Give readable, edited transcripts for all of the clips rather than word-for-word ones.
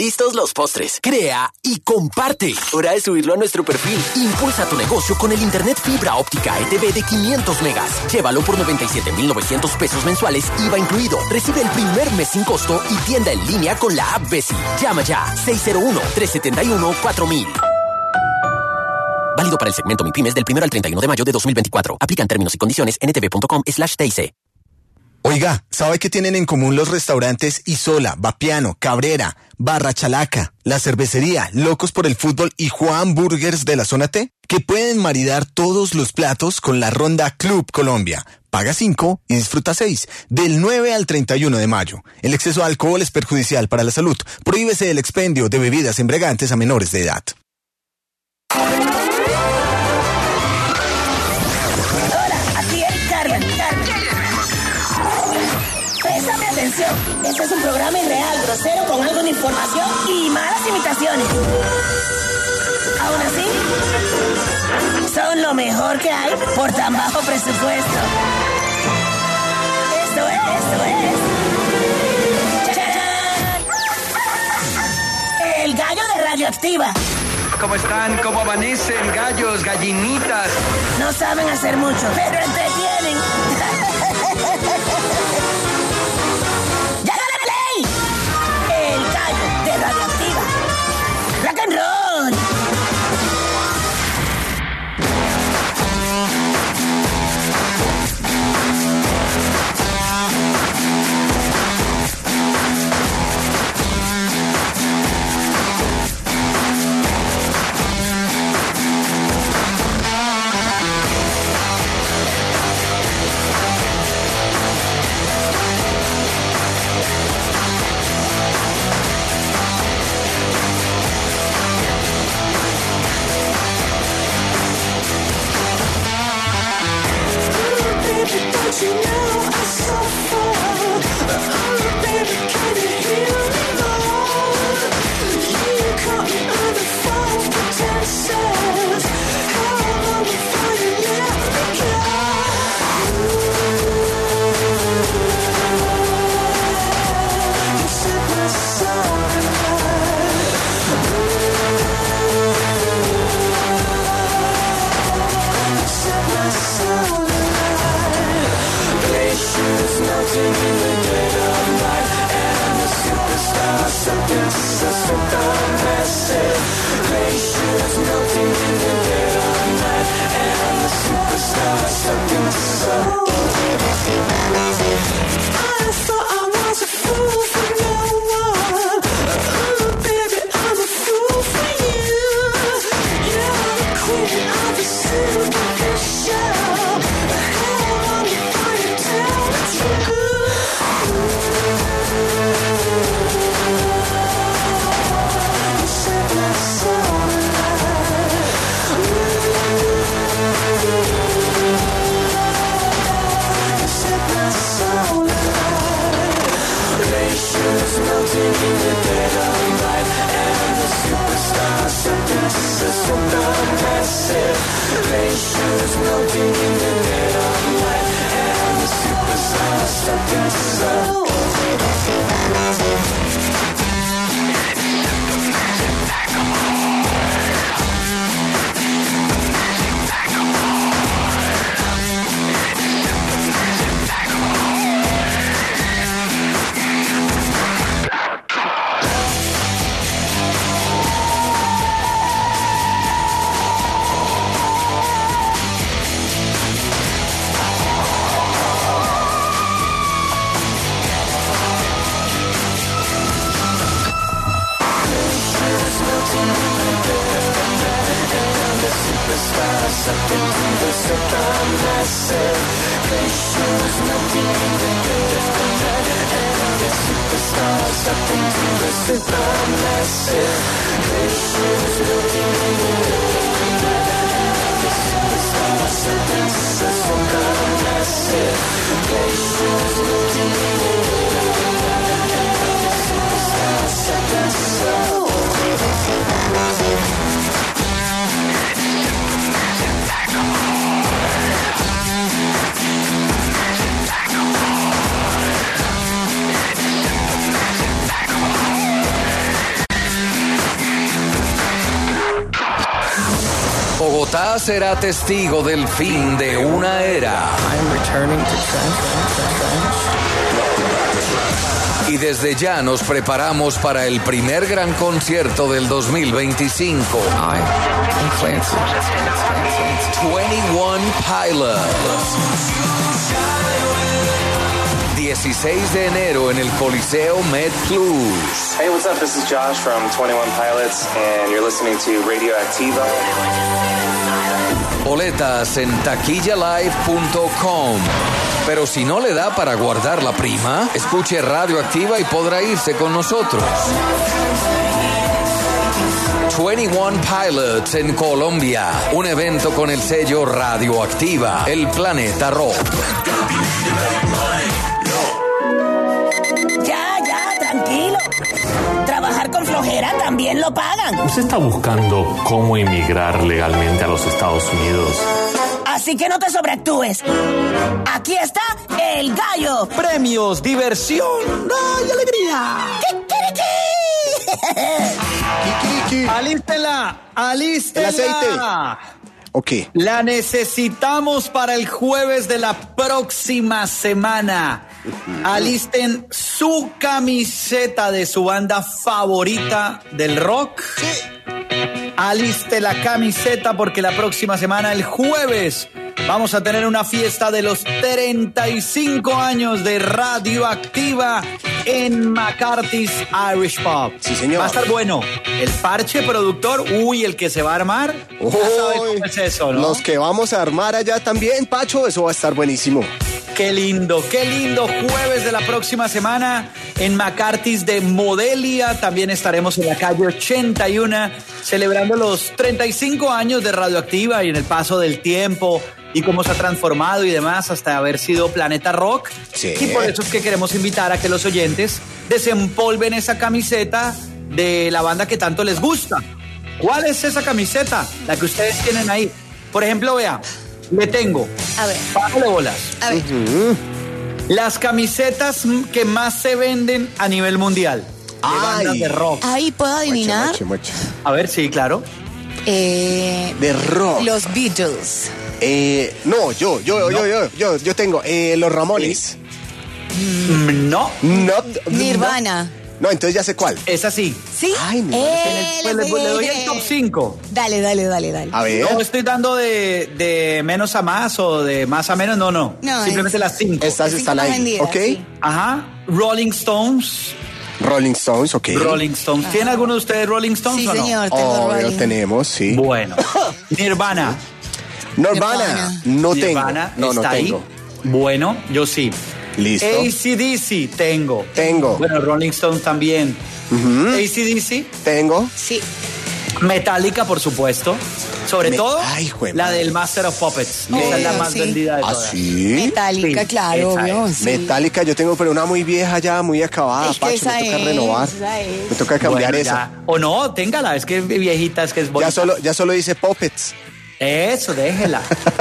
Listos los postres. Crea y comparte. Hora de subirlo a nuestro perfil. Impulsa tu negocio con el internet fibra óptica ETV de 500 megas. Llévalo por 97,900 pesos mensuales, IVA incluido. Recibe el primer mes sin costo y tienda en línea con la app Besi. Llama ya. 601-371-4000. Válido para el segmento MIPYMES del 1 al 31 de mayo de 2024. Aplican términos y condiciones en ntv.com/TIC. Oiga, ¿sabe qué tienen en común los restaurantes Isola, Vapiano, Cabrera, Barra Chalaca, La Cervecería, Locos por el Fútbol y Juan Burgers de la Zona T? Que pueden maridar todos los platos con la ronda Club Colombia. Paga 5 y disfruta 6. Del 9 al 31 de mayo. El exceso de alcohol es perjudicial para la salud. Prohíbese el expendio de bebidas embriagantes a menores de edad. Préstame atención. Este es un programa irreal, grosero, con algo de información y malas imitaciones. Aún así, son lo mejor que hay por tan bajo presupuesto. Esto es. ¡Chachán! El gallo de Radioactiva. ¿Cómo están? ¿Cómo amanecen? Gallos, gallinitas. No saben hacer mucho, pero entretienen. El gallo de Radioactiva. Rock and roll. Don't you know I suffer? Oh, baby, can you hear me, Lord? You caught me under false pretenses. How long before you let me go? You set my soul alight. You set my soul alight. Glaciers melting in the dead of night, and the superstars something so supermassive. Glaciers melting in the dead of night, and the superstars something so. I thought I was a fool for no one. Oh, baby, I'm a fool for you. You're the queen of the superficial. Melting in the dead of night, and the superstars something so supermassive. Glaciers melting in the dead of night, and the superstars something so. Superstars up into the supermassive. Glaciers melting in the dead of night, and the superstars up into the supermassive. Glaciers melting in the dead of night, and the superstars something so supermassive. Glaciers melting in the dead of night, and the superstars something so. Bogotá será testigo del fin de una era. Y desde ya nos preparamos para el primer gran concierto del 2025. 21 Pilots. 16 de enero en el Coliseo MedPlus. Hey, what's up? This is Josh from 21 Pilots, and you're listening to Radioactiva. Boletas en taquillalive.com. Pero si no le da para guardar la prima, escuche Radioactiva y podrá irse con nosotros. 21 Pilots en Colombia. Un evento con el sello Radioactiva, el planeta rock. Ya, tranquilo. Trabajar con flojera también lo pagan. ¿Usted está buscando cómo emigrar legalmente a los Estados Unidos? Así que no te sobreactúes. Aquí está el gallo. Premios, diversión, ¡ay, alegría! ¡Alístela! ¡Alístela! El aceite. Ok. La necesitamos para el jueves de la próxima semana. Alisten su camiseta de su banda favorita del rock. Sí. Aliste la camiseta porque la próxima semana, el jueves, vamos a tener una fiesta de los 35 años de Radioactiva en McCarthy's Irish Pub. Sí, señor. Va a estar bueno. El parche productor, el que se va a armar. Ya sabe cómo es eso, ¿no? Los que vamos a armar allá también, Pacho, eso va a estar buenísimo. Qué lindo, jueves de la próxima semana en McCarthy's de Modelia. También estaremos en la calle 81 celebrando los 35 años de Radioactiva y en el paso del tiempo y cómo se ha transformado y demás hasta haber sido Planeta Rock. Sí. Y por eso es que queremos invitar a que los oyentes desempolven esa camiseta de la banda que tanto les gusta. ¿Cuál es esa camiseta? La que ustedes tienen ahí. Por ejemplo, vea, le tengo. A ver. Bájale bolas. A ver. Las camisetas que más se venden a nivel mundial. De bandas de rock. Ahí puedo adivinar. Mucho. A ver, sí, claro. De rock. Los Beatles. No, yo tengo los Ramones. No. Nirvana. No, entonces ya sé cuál. Es así. ¿Sí? Ay, no. Pues le doy el top 5. Dale. A ver. No estoy dando de menos a más o de más a menos, no. Simplemente las 5. Estas están ahí. Vendidas, ok. sí. Ajá. Rolling Stones. Ok. Rolling Stones. ¿Tiene alguno de ustedes Rolling Stones Sí, o no? señor, tengo Lo Rolling. tenemos, sí. Bueno. Nirvana. Nirvana. No tengo. Nirvana No está ahí. tengo. Bueno, yo sí. Listo. AC/DC tengo. Bueno, Rolling Stones también. AC/DC. Tengo. Sí. Metallica, por supuesto. Sobre todo la del Master of Puppets. Esa es la más vendida de todas. ¿Sí? Metallica, Sí, claro, esa obvio. es. Sí. Metallica yo tengo, pero una muy vieja ya, muy acabada, Es que Pacho, me esa toca renovar. es. Me toca cambiar Bueno, esa. ya. O no, téngala, es que es viejita, es que es bonita. Ya solo dice Puppets. Eso, déjela.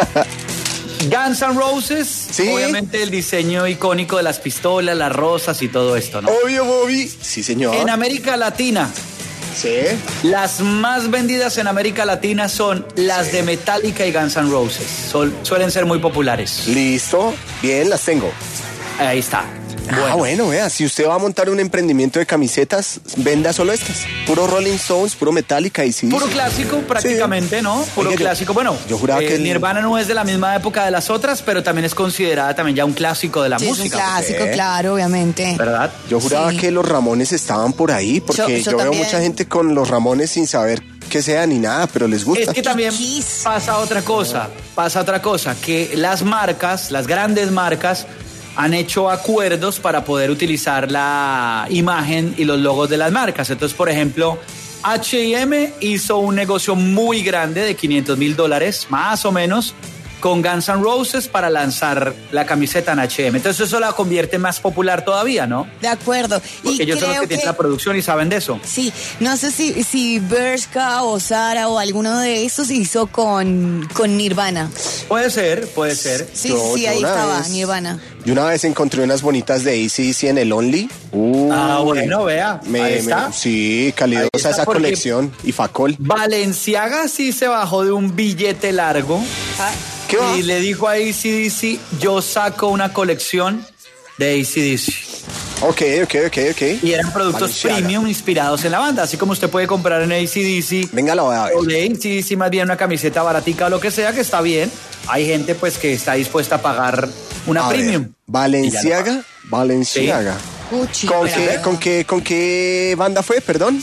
Guns N' Roses, Sí. obviamente el diseño icónico de las pistolas, las rosas y todo esto, ¿no? Obvio, Bobby. Sí, señor. En América Latina, Sí. las más vendidas en América Latina son las de Metallica y Guns N' Roses. Suelen ser muy populares. Listo. Bien, las tengo. Ahí está. Bueno, vea, si usted va a montar un emprendimiento de camisetas, venda solo estas. Puro Rolling Stones, puro Metallica y sí. Puro clásico prácticamente, ¿no? Puro Oye, clásico. Bueno, yo juraba que Nirvana no es de la misma época de las otras, pero también es considerada también ya un clásico de la Sí, música. es un clásico, claro, obviamente. ¿Verdad? Yo juraba Sí. que los Ramones estaban por ahí, porque Yo yo veo también. mucha gente con los Ramones sin saber qué sea ni nada, pero les gusta. Es que también pasa otra cosa, que las marcas, las grandes marcas, han hecho acuerdos para poder utilizar la imagen y los logos de las marcas. Entonces, por ejemplo, H&M hizo un negocio muy grande de $500,000, más o menos, con Guns N' Roses para lanzar la camiseta en H&M. Entonces eso la convierte más popular todavía, ¿no? De acuerdo. Porque ellos son los que tienen la producción y saben de eso. Sí, no sé si Bershka o Zara o alguno de esos hizo con Nirvana. Puede ser. Sí, ahí estaba, Nirvana. Yo una vez encontré unas bonitas de AC/DC en el Only. Bueno, vea, ahí está. Sí, calidosa esa colección. Y Facol. Balenciaga sí se bajó de un billete largo. ¿Qué va? Y le dijo a AC/DC, yo saco una colección de AC/DC. Ok. Y eran productos premium inspirados en la banda. Así como usted puede comprar en AC/DC. Venga, la voy a ver. O de AC/DC más bien una camiseta baratica o lo que sea, que está bien. Hay gente pues que está dispuesta a pagar una premium. Balenciaga. Sí. Gucci. ¿Con qué banda fue, perdón?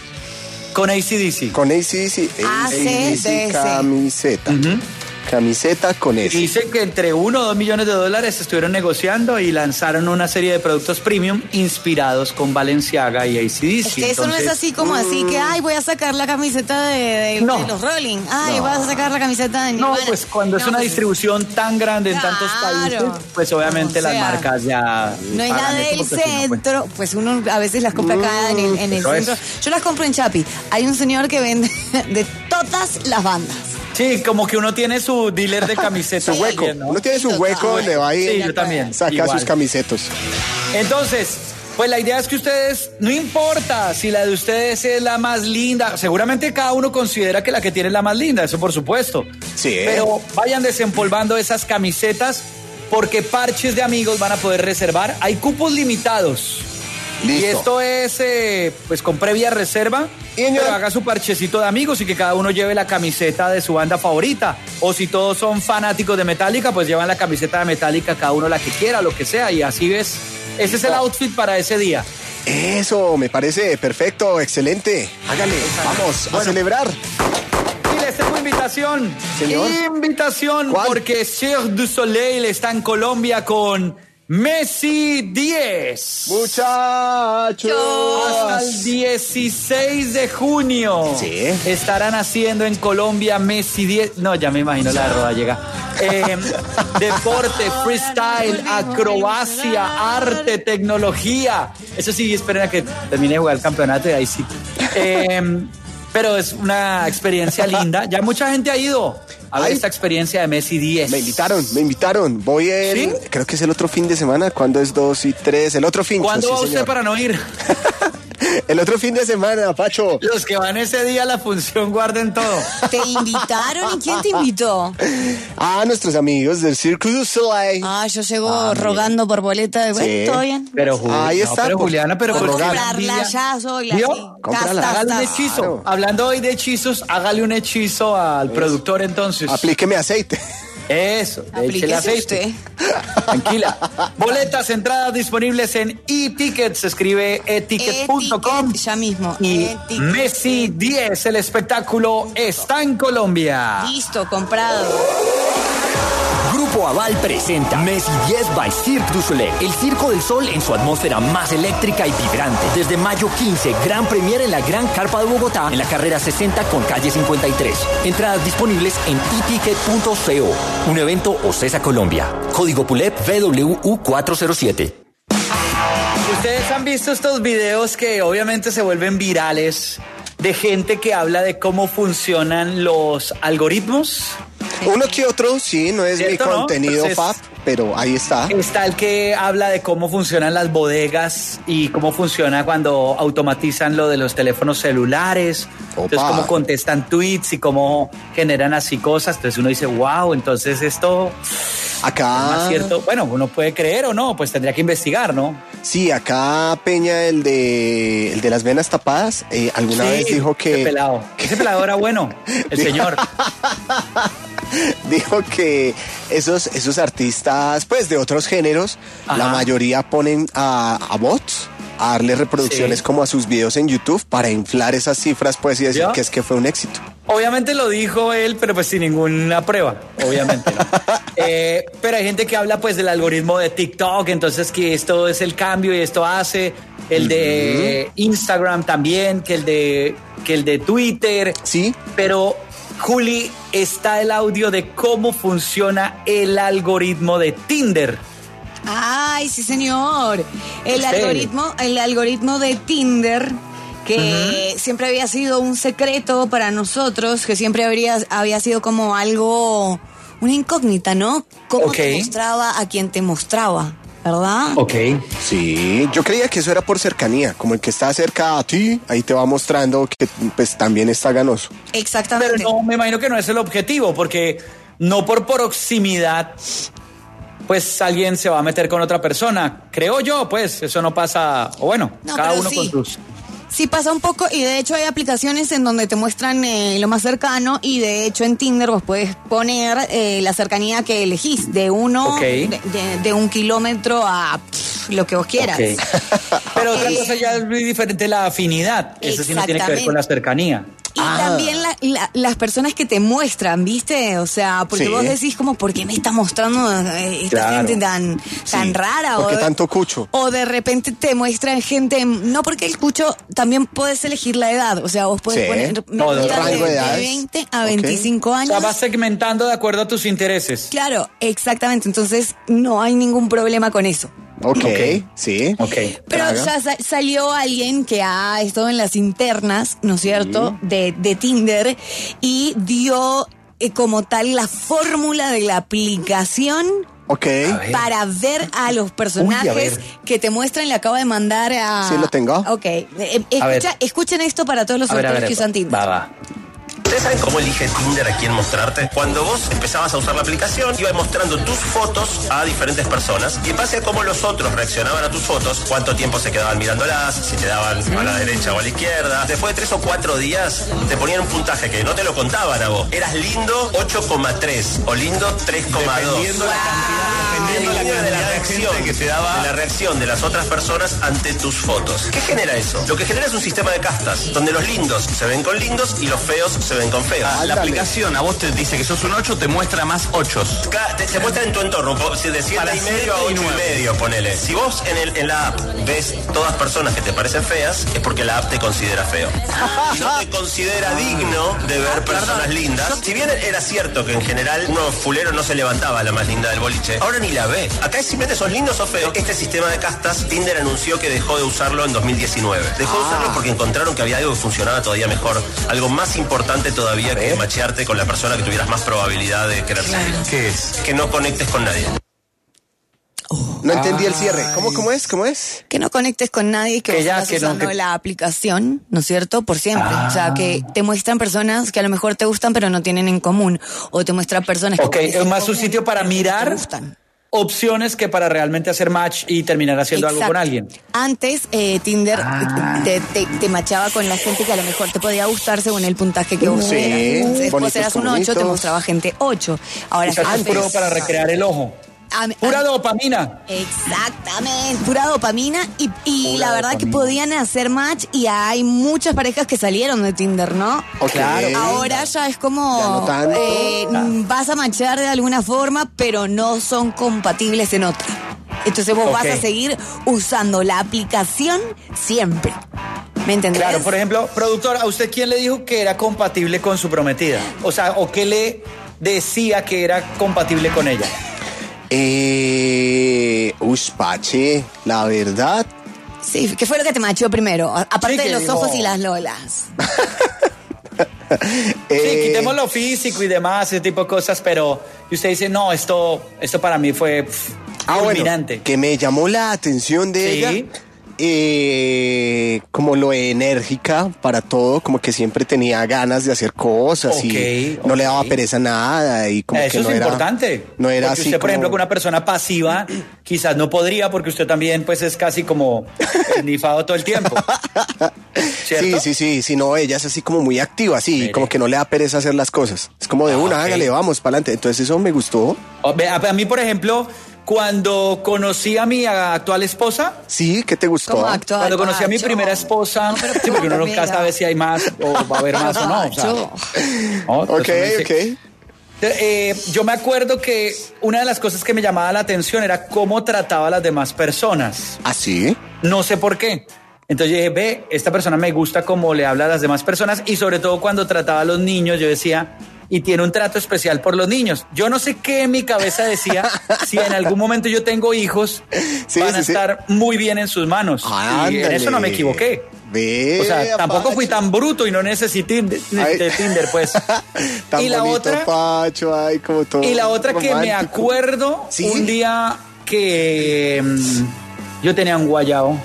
Con AC/DC. Con AC/DC. AC/DC camiseta. Camiseta con eso. Dice que entre 1 o 2 millones de dólares estuvieron negociando y lanzaron una serie de productos premium inspirados con Balenciaga y AC/DC. Es que eso no es así como así que, voy a sacar la camiseta de los Rolling. Voy a sacar la camiseta de Nirvana. No, pues cuando es una distribución tan grande en tantos países, pues obviamente las marcas ya... No hay nada del centro, pues uno a veces las compra acá en el centro. Yo las compro en Chapi. Hay un señor que vende de todas las bandas. Sí, como que uno tiene su dealer de camisetas. Su hueco. También, ¿no? Uno tiene su hueco donde va y yo también. Saca igual. sus camisetos. Entonces, pues la idea es que ustedes, no importa si la de ustedes es la más linda, seguramente cada uno considera que la que tiene es la más linda, eso por supuesto. Sí. Pero vayan desempolvando esas camisetas porque parches de amigos van a poder reservar. Hay cupos limitados. Listo. Y esto es pues con previa reserva, pero haga su parchecito de amigos y que cada uno lleve la camiseta de su banda favorita. O si todos son fanáticos de Metallica, pues llevan la camiseta de Metallica, cada uno la que quiera, lo que sea. Y así ves, ese es el outfit para ese día. Eso, me parece perfecto, excelente. Hágale, vamos a celebrar. Y les tengo invitación. Señor. Invitación. ¿Cuál? Porque Cirque du Soleil está en Colombia con Messi 10. Muchachos. Hasta el 16 de junio. Sí. Estarán haciendo en Colombia Messi 10. No, ya me imagino la rodallega. Deporte, freestyle, acrobacia, arte, tecnología. Eso sí, esperen a que termine de jugar el campeonato y ahí sí. Pero es una experiencia linda. Ya mucha gente ha ido a ver esta experiencia de Messi 10. Me invitaron. Voy creo que es el otro fin de semana. ¿Cuándo es 2 y 3? El otro fin. ¿Cuándo va usted señor. para no ir? El otro fin de semana, Pacho. Los que van ese día a la función guarden todo. ¿Te invitaron? ¿Y quién te invitó? Nuestros amigos del Cirque du Soleil. Yo llego rogando por boleta de Sí. ¿todo bien? Pero Ahí está, pero Juliana, pero Puedo por comprarla ya, soy la ¿Vio? Cómprala. Hágale un hechizo. Claro. Hablando hoy de hechizos, hágale un hechizo al productor entonces. Aplíqueme aceite. Eso, échele Aplíquese aceite. Tranquila. Boletas, entradas disponibles en e-tickets. Se escribe eticket.com. Ya mismo. Y Eticket. Messi 10, el espectáculo, está en Colombia. Listo, comprado. Grupo Aval presenta Messi 10 by Cirque du Soleil, el Circo del Sol en su atmósfera más eléctrica y vibrante. Desde mayo 15, gran premiere en la Gran Carpa de Bogotá, en la carrera 60 con calle 53. Entradas disponibles en eticket.co. Un evento OCESA Colombia. Código PULEP VWU407. Ustedes han visto estos videos que obviamente se vuelven virales de gente que habla de cómo funcionan los algoritmos. Uno que otro, sí, no es mi ¿Cierto, no? contenido Entonces, pap, pero ahí está. Está el que habla de cómo funcionan las bodegas y cómo funciona cuando automatizan lo de los teléfonos celulares. Entonces, cómo contestan tweets y cómo generan así cosas. Entonces uno dice, wow, entonces esto... Acá... ¿es más cierto? Bueno, uno puede creer o no, pues tendría que investigar, ¿no? Sí, acá Peña, el de las venas tapadas, alguna vez dijo que... Ese pelado era bueno, el señor. Dijo que esos artistas, pues, de otros géneros, la mayoría ponen a bots a darle reproducciones como a sus videos en YouTube para inflar esas cifras, pues, y decir que es que fue un éxito. Obviamente lo dijo él, pero pues sin ninguna prueba, obviamente, ¿no? Pero hay gente que habla pues del algoritmo de TikTok, entonces que esto es el cambio y esto hace, el de Instagram también, que el de Twitter. Sí. Pero Juli, está el audio de cómo funciona el algoritmo de Tinder. Ay, sí, señor. El algoritmo de Tinder, que siempre había sido un secreto para nosotros, que siempre había sido como algo, una incógnita, ¿no? Cómo te mostraba a quien te mostraba, ¿verdad? Ok. Sí, yo creía que eso era por cercanía, como el que está cerca a ti, ahí te va mostrando que pues también está ganoso. Exactamente. Pero no, me imagino que no es el objetivo, porque no por proximidad pues alguien se va a meter con otra persona. Creo yo, pues, eso no pasa, o bueno, no, cada uno sí. con sus... Sí pasa un poco, y de hecho hay aplicaciones en donde te muestran lo más cercano, y de hecho en Tinder vos puedes poner la cercanía que elegís, de 1 de 1 kilómetro a lo que vos quieras. Pero otra cosa ya es muy diferente, la afinidad. Eso sí no tiene que ver con la cercanía. Y también las personas que te muestran, ¿viste? O sea, porque vos decís como, ¿por qué me está mostrando esta gente tan rara? ¿Por qué tanto cucho? O de repente te muestran gente, no, porque el cucho también puedes elegir la edad. O sea, vos puedes poner de 20 a 25 años. O sea, vas segmentando de acuerdo a tus intereses. Claro, exactamente. Entonces, no hay ningún problema con eso. Sí. Pero ya salió alguien que ha estado en las internas, ¿no es cierto?, de Tinder, y dio como tal la fórmula de la aplicación para ver a los personajes que te muestran. Le acabo de mandar a... ¿Sí lo tengo? Escuchen esto para todos los solteros que usan Tinder. ¿Ustedes saben cómo elige Tinder a quién mostrarte? Cuando vos empezabas a usar la aplicación, ibas mostrando tus fotos a diferentes personas, y en base a cómo los otros reaccionaban a tus fotos, cuánto tiempo se quedaban mirándolas, si te daban a la derecha o a la izquierda. Después de 3 o 4 días, te ponían un puntaje que no te lo contaban a vos. Eras lindo 8,3 o lindo 3,2. Dependiendo de la reacción que te daba, de la reacción de las otras personas ante tus fotos. ¿Qué genera eso? Lo que genera es un sistema de castas, donde los lindos se ven con lindos y los feos se ven con feos. La aplicación a vos te dice que sos un 8, te muestra más 8. Se muestra en tu entorno, de 7,5 a 8,5, ponele. Si vos en la app ves todas personas que te parecen feas, es porque la app te considera feo. Y no te considera digno de ver personas lindas. Si bien era cierto que en general uno fulero no se levantaba a la más linda del boliche, ahora ni la ve. Acá es simplemente sos lindos o feos. Este sistema de castas, Tinder anunció que dejó de usarlo en 2019. Dejó de usarlo porque encontraron que había algo que funcionaba todavía mejor. Algo más importante todavía que machearte con la persona que tuvieras más probabilidad de querer seguir. ¿Qué es? Que no conectes con nadie. No entendí el cierre. ¿Cómo es? Que no conectes con nadie, que vos estás usando la aplicación, ¿no es cierto? Por siempre. O sea, que te muestran personas que a lo mejor te gustan pero no tienen en común. O te muestran personas que es más un sitio para mirar opciones que para realmente hacer match y terminar haciendo algo con alguien. Antes, Tinder te machaba con la gente que a lo mejor te podía gustar según el puntaje que vos eras. Entonces, vos eras un 8, te mostraba gente 8. Ahora es puro para recrear el ojo. Pura dopamina. Exactamente, pura dopamina. Y la verdad que podían hacer match, y hay muchas parejas que salieron de Tinder, ¿no? Claro. Ahora ya es como vas a matchar de alguna forma, pero no son compatibles en otra. Entonces vos vas a seguir usando la aplicación siempre. ¿Me entendés? Claro, por ejemplo, productor, ¿a usted quién le dijo que era compatible con su prometida? O sea, ¿o qué le decía que era compatible con ella? Pache, la verdad. Sí, ¿qué fue lo que te macheó primero? Aparte de los ojos y las lolas. Sí, quitemos lo físico y demás, ese tipo de cosas, pero usted dice, no, esto para mí fue fulminante. Bueno, que me llamó la atención de ella. Como lo enérgica para todo, como que siempre tenía ganas de hacer cosas y no le daba pereza a nada, y como eso que no es era importante. No era porque así usted, por como... ejemplo, con una persona pasiva quizás no podría, porque usted también pues es casi como nifado todo el tiempo. ¿Cierto? Sí, no, ella es así como muy activa, así, como que no le da pereza hacer las cosas. Es como de hágale, vamos, para adelante. Entonces eso me gustó. A mí, por ejemplo, cuando conocí a mi actual esposa... Sí, ¿qué te gustó? Cuando conocí a mi primera esposa... Sí, porque uno nunca sabe si hay más o va a haber más o no. O sea, yo me acuerdo que una de las cosas que me llamaba la atención era cómo trataba a las demás personas. ¿Ah, sí? No sé por qué. Entonces yo dije, esta persona me gusta cómo le habla a las demás personas, y sobre todo cuando trataba a los niños, yo decía, y tiene un trato especial por los niños. Yo no sé qué en mi cabeza decía, si en algún momento yo tengo hijos, van a estar muy bien en sus manos. Y en eso no me equivoqué. O sea, tampoco fui tan bruto y no necesité Tinder, pues. Tan y la bonito, otra, Pacho, ay, como todo y la otra romántico. Que me acuerdo, un día que yo tenía un guayabo.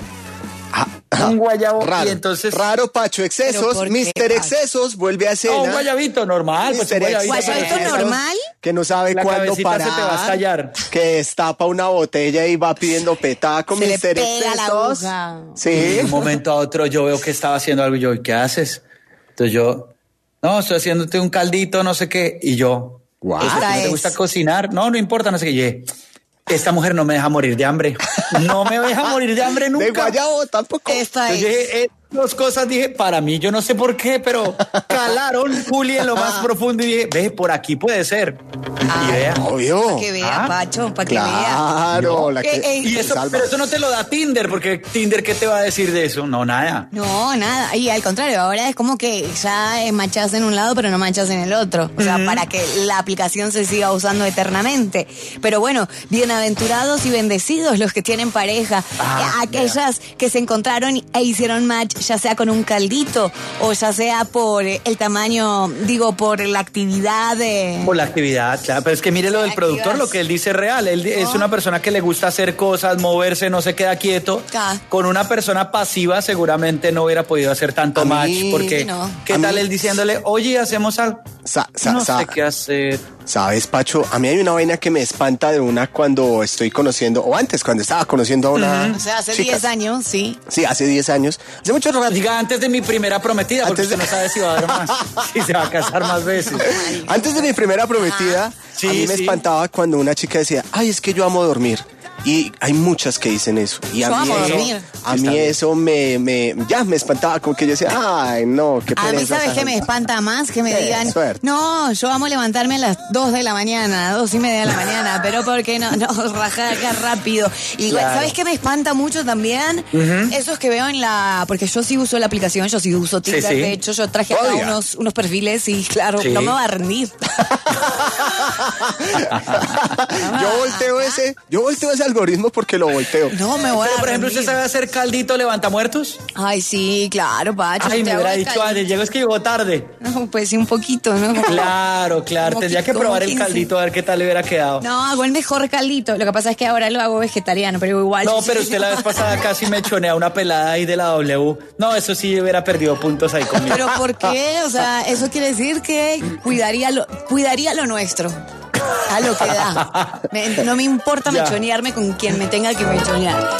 Un guayabo raro, y entonces... Raro, Pacho, excesos, Mr. Excesos vuelve a escena. Un guayabito normal. Pues un guayabito normal. Que no sabe cuándo parar. Se te va a estallar. Que destapa una botella y va pidiendo petaco, se Mr. Excesos. Sí. De un momento a otro yo veo que estaba haciendo algo y yo, ¿qué haces? Entonces yo, no, estoy haciéndote un caldito, no sé qué. Y yo, ¿no te gusta cocinar? No importa, no sé qué. Esta mujer no me deja morir de hambre. No me deja morir de hambre nunca. De guayabo tampoco. Entonces, dos cosas dije, para mí, yo no sé por qué, pero calaron, Juli, en lo más profundo y dije, ve, por aquí puede ser. Y vea. Obvio. Para que vea, Pacho, para que vea. Claro. Y eso, pero eso no te lo da Tinder, porque Tinder, ¿qué te va a decir de eso? No, nada. No, nada. Y al contrario, ahora es como que ya manchas en un lado, pero no manchas en el otro. O sea, para que la aplicación se siga usando eternamente. Pero bueno, bienaventurados y bendecidos los que tienen pareja. Aquellas que se encontraron e hicieron match, ya sea con un caldito o ya sea por el tamaño, digo, por la actividad. Por la actividad, claro. Pero es que mire lo del productor, lo que él dice es real. Él es una persona que le gusta hacer cosas, moverse, no se queda quieto. Con una persona pasiva seguramente no hubiera podido hacer tanto match, porque ¿qué tal él diciéndole, oye, hacemos algo? No sé qué hacer. ¿Sabes, Pacho? A mí hay una vaina que me espanta de una cuando estoy conociendo, o antes, cuando estaba conociendo a una O sea, hace 10 años, sí. Sí, hace 10 años. Hace mucho rato. Diga, antes de mi primera prometida, porque usted no sabe si va a dar más, si se va a casar más veces. Antes de mi primera prometida, a mí me espantaba cuando una chica decía, ay, es que yo amo dormir. Y hay muchas que dicen eso. Y a mí eso me espantaba, como que yo decía, ay, no, qué pereza. A mí, ¿sabes qué me espanta más? Que me digan, no, yo amo levantarme a las 2 de la mañana, 2:30 de la mañana, pero ¿por qué no? No, rajar acá rápido. Y ¿sabes qué me espanta mucho también? Esos que veo porque yo sí uso la aplicación, yo sí uso Tinder, de hecho, yo traje acá unos perfiles y claro, no me va a rendir. Yo volteo ese algoritmo porque lo volteo. No, me voy Pero, a por ejemplo, ¿usted sabe hacer caldito levantamuertos? Ay, sí, claro, Pacho. Ay, me hubiera dicho antes, llegó, es que llegó tarde. No, pues sí, un poquito, ¿no? Claro, tendría que probar el caldito a ver qué tal le hubiera quedado. No, hago el mejor caldito. Lo que pasa es que ahora lo hago vegetariano, pero igual. No, pero usted la vez pasada casi me chonea una pelada ahí de la W. No, eso sí hubiera perdido puntos ahí conmigo. ¿Pero por qué? O sea, eso quiere decir que cuidaría lo nuestro. A lo que da. No me importa mechonearme con quien me tenga que mechonear.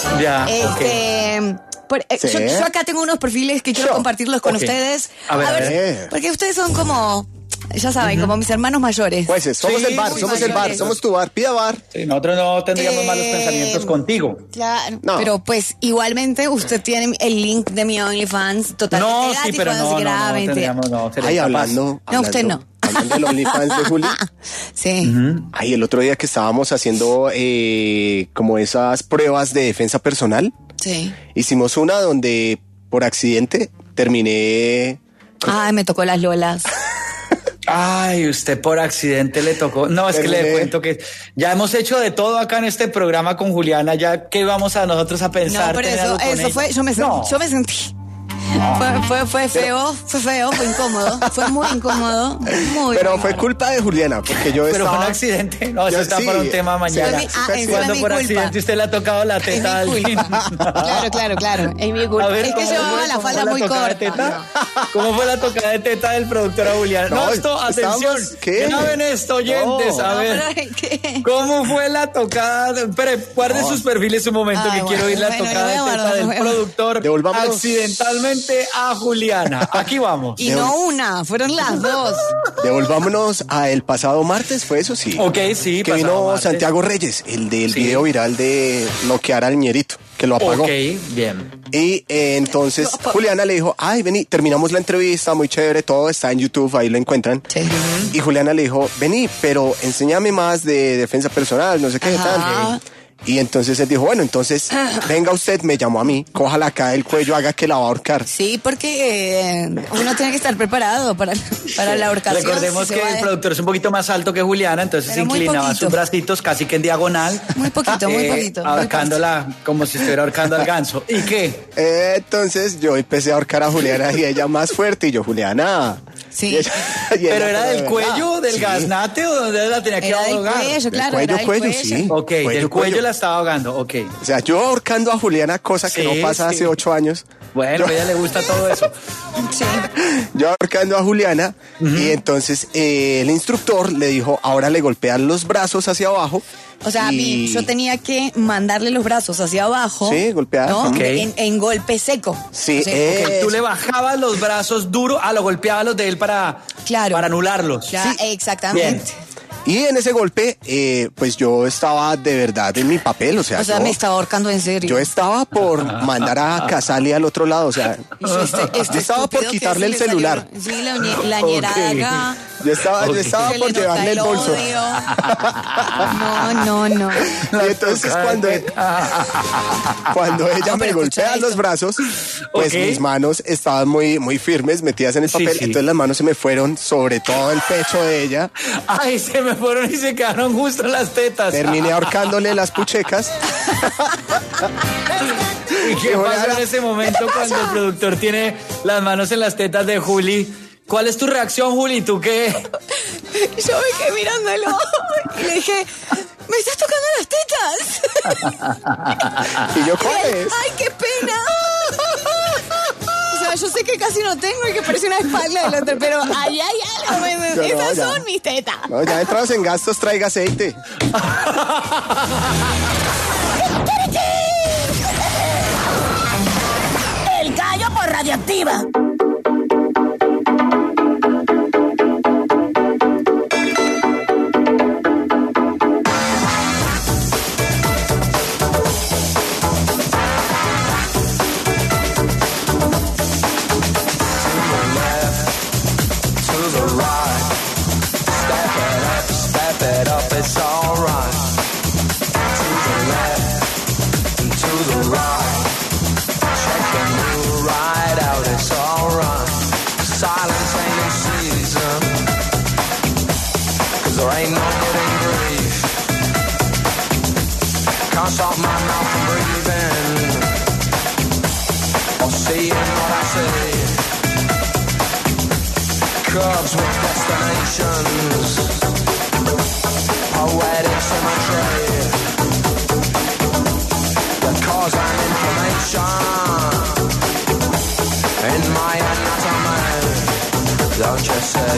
Yo acá tengo unos perfiles que quiero compartirlos con ustedes. A ver, porque ustedes son como, ya saben, como mis hermanos mayores. Pues somos el bar, somos tu bar, pida bar. Sí, nosotros no tendríamos malos pensamientos contigo. Claro, pero pues igualmente usted tiene el link de mi OnlyFans totalmente gratis. Sí, pero no tendríamos, Ahí hablando. No, usted no. Hablando del OnlyFans de Juli. Sí. Ay, el otro día que estábamos haciendo como esas pruebas de defensa personal. Sí. Hicimos una donde por accidente terminé. Ay, me tocó las lolas. Ay, usted por accidente le tocó. No, es que le cuento que ya hemos hecho de todo acá en este programa con Juliana. Ya que vamos a nosotros a pensar. No, pero eso fue. Yo me sentí. Fue feo, fue incómodo, fue muy incómodo, pero fue culpa de Juliana, porque yo Pero fue un accidente, no, eso está para un tema mañana. Cuando por accidente usted le ha tocado la teta a alguien. Claro, es mi culpa. Es que llevaba la falda muy corta. ¿Cómo fue la tocada de teta del productor a Juliana? No, esto, atención, ¿qué ven esto, oyentes? A ver, ¿cómo fue la tocada? Espere, guarde sus perfiles un momento, que quiero oír la tocada de teta del productor accidentalmente a Juliana. Aquí vamos. Y no una, fueron las dos. Devolvámonos a el pasado martes, ¿fue eso? Sí. Ok, sí. Que vino martes. Santiago Reyes, el del video viral de noquear al ñerito, que lo apagó. Ok, bien. Y entonces Juliana le dijo, ay, vení, terminamos la entrevista, muy chévere, todo está en YouTube, ahí lo encuentran. Sí. Y Juliana le dijo, vení, pero enséñame más de defensa personal, no sé qué, tal. Y entonces él dijo, bueno, entonces venga usted, me llamó a mí, cójala acá del cuello, haga que la va a ahorcar. Sí, porque uno tiene que estar preparado para la ahorcación. Recordemos que el productor es un poquito más alto que Juliana, entonces se inclinaba sus bracitos casi que en diagonal. Muy poquito. Ahorcándola como si estuviera ahorcando al ganso. ¿Y qué? Entonces yo empecé a ahorcar a Juliana y ella más fuerte y yo, Juliana... Sí. ¿Pero era del cuello, del gaznate o donde la tenía que ahogar? Del cuello, claro. Del cuello, sí. Ok, del cuello la estaba ahogando, ok. O sea, yo ahorcando a Juliana, cosa que no pasa hace 8 años. Bueno, a ella le gusta todo eso. Sí. Yo ahorcando a Juliana y entonces el instructor le dijo, ahora le golpean los brazos hacia abajo. O sea, a mí yo tenía que mandarle los brazos hacia abajo. Sí, golpear. ¿no? Okay. En golpe seco. Sí, okay. Tú le bajabas los brazos duro, lo golpeabas los de él para anularlos. Claro, sí. Exactamente. Bien. Y en ese golpe, pues yo estaba de verdad en mi papel, o sea, me estaba ahorcando en serio. Yo estaba por mandar a Casali al otro lado, o sea, yo estaba por quitarle el celular. Sí, la ñerada acá. Yo estaba por llevarle el bolso. No. Y entonces cuando ella me golpea los brazos, pues mis manos estaban muy firmes, metidas en el papel, entonces las manos se me fueron sobre todo el pecho de ella. Ay, se me fueron y se quedaron justo en las tetas. Terminé ahorcándole las puchecas. ¿Y qué pasa en ese momento cuando el productor tiene las manos en las tetas de Juli? ¿Cuál es tu reacción, Juli? ¿Tú qué? Yo me quedé mirándolo y le dije, ¿me estás tocando las tetas? ¿Y yo cuál es? ¡Ay, qué pena! O sea, yo sé que casi no tengo y que parece una espalda del otro, pero ahí hay algo. Esas son mis tetas. No, ya entrados en gastos, traiga aceite. El gallo por Radioactiva. It's alright. To the left and to the right. Check the mood right out. It's alright. Silence ain't in season. 'Cause there ain't no getting grief. Can't stop my mouth from breathing or seeing what I see. Cubs with destinations. Poetic symmetry that cause an inflammation in my anatomy. Don't you say?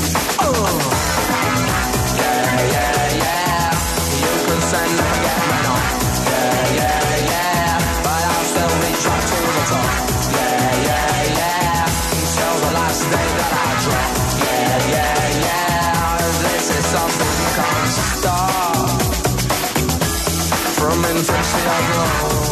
Yeah. You can send and forget me not. Yeah. But I'll still reach up to the top. Yeah. Until the last day that I drop. Yeah. This is something you can't stop. From infancy I've grown.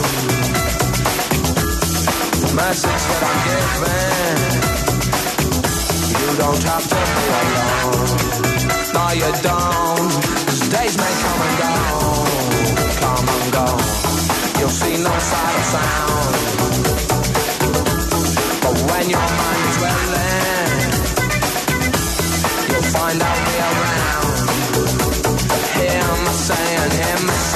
The message that I'm giving, you don't have to be alone. No, you don't. 'Cause days may come and go. You'll see no sight or sound. But when your mind is willing, you'll find out me around. Hear me saying, yeah.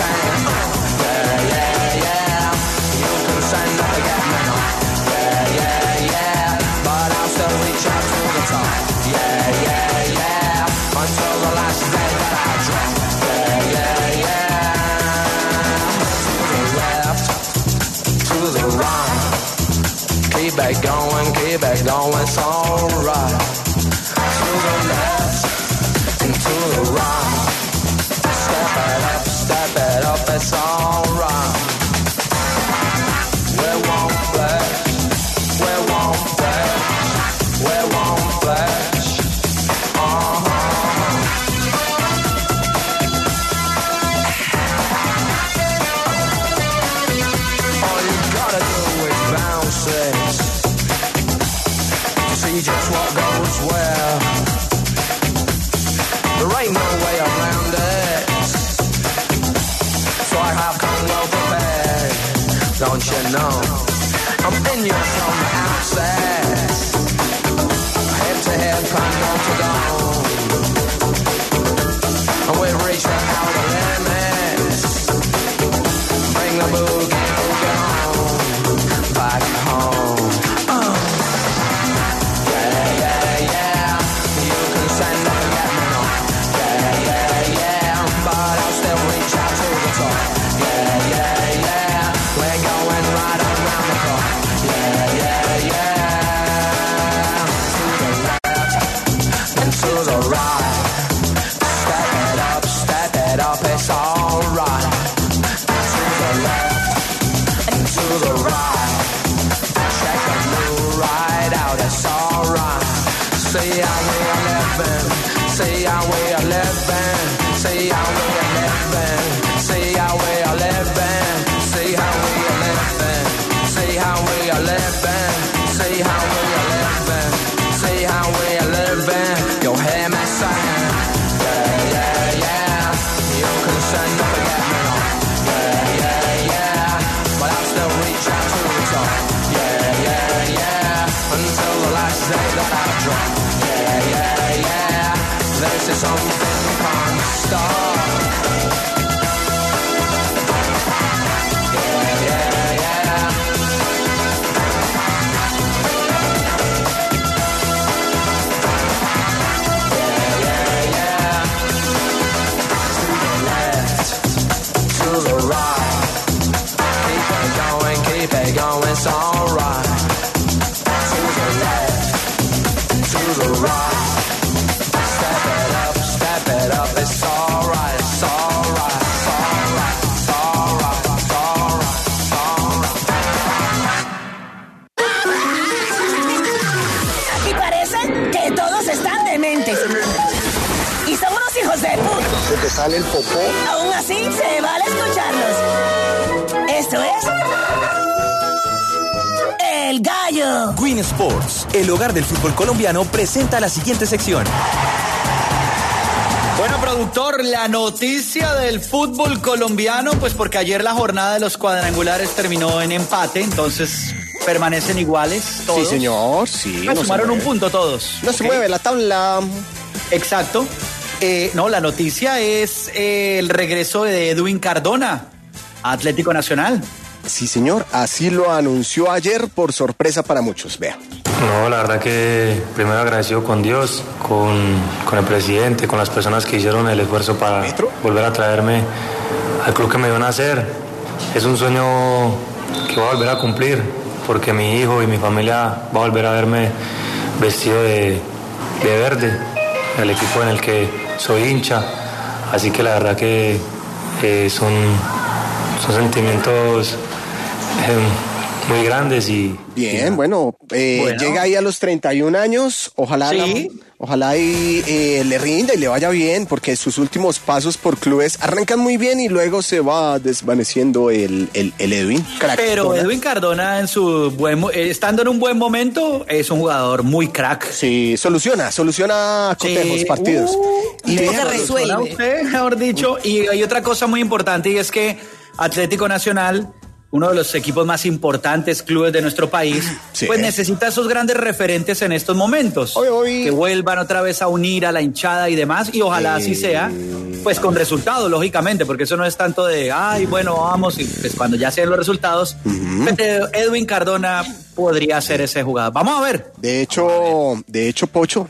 You can send up again, man. Yeah. But I'll still reach out to the top. Yeah. Until the last day that I drop. Yeah. To the left, to the right. Keep it going, it's alright. To the left and to the right. Step it up, it's alright. We won't flash. All you gotta do is bounce it to see just what goes where. There ain't no way around it. So I have Don't you know? I'm in your summer access. Head to head, panel to dawn. And we reach the outer limits. Bring the boogie on back home. Yeah, yeah, yeah. You can send up and get me on. Yeah, yeah, yeah. But I'll still reach out to the top. Yeah, yeah, yeah. We're going right around the clock. Yeah, yeah, yeah. To the left and to the right. Step it up, it's alright. To the left and to the right. Check the new ride out, it's alright. See how we are living. See how we are living. See how we are living. See how we are living. See how we are living. See how we are living. See how we are living. See how we are living. You'll hear me saying, yeah, yeah, yeah. You can send up and get me on. Yeah, yeah, yeah. But I'll still reach out to the top. Yeah, yeah, yeah. Until the last day that I drop. Yeah, yeah, yeah. This is something we can't stop. Yeah, yeah, yeah. To the right, keep it going, it's alright. To the left, to the right, step it up, it's alright, it's alright, it's alright, it's alright, it's alright, it's alright. Aquí parece que todos están dementes. Y son unos hijos de puta. Se te sale el popó. Aún así, se vale escucharlos. Esto es... El Gallo. Win Sports, el hogar del fútbol colombiano, presenta la siguiente sección. Bueno, productor, la noticia del fútbol colombiano, pues porque ayer la jornada de los cuadrangulares terminó en empate, entonces permanecen iguales todos. Sí, señor, sí. No sumaron un punto todos. No se mueve la tabla. Exacto. No, la noticia es el regreso de Edwin Cardona a Atlético Nacional. Sí, señor, así lo anunció ayer por sorpresa para muchos, vea. No, la verdad que primero agradecido con Dios, con el presidente, con las personas que hicieron el esfuerzo para volver a traerme al club que me dio nacer. Es un sueño que voy a volver a cumplir, porque mi hijo y mi familia va a volver a verme vestido de verde, el equipo en el que soy hincha. Así que la verdad que son sentimientos muy grandes y... Bien, bueno, llega ahí a los 31 años, ojalá y le rinda y le vaya bien, porque sus últimos pasos por clubes arrancan muy bien y luego se va desvaneciendo el Edwin. Pero Edwin Cardona, estando en un buen momento, es un jugador muy crack. Sí, soluciona cotejos, partidos. Y resuelve. Usted, mejor dicho, y hay otra cosa muy importante, y es que Atlético Nacional, uno de los equipos más importantes, clubes de nuestro país, pues necesita esos grandes referentes en estos momentos. Que vuelvan otra vez a unir a la hinchada y demás, y ojalá así sea, pues con resultados, lógicamente, porque eso no es tanto de, ay, bueno, vamos, y pues cuando ya sean los resultados, Edwin Cardona podría ser ese jugador. Vamos a ver. De hecho, Pocho,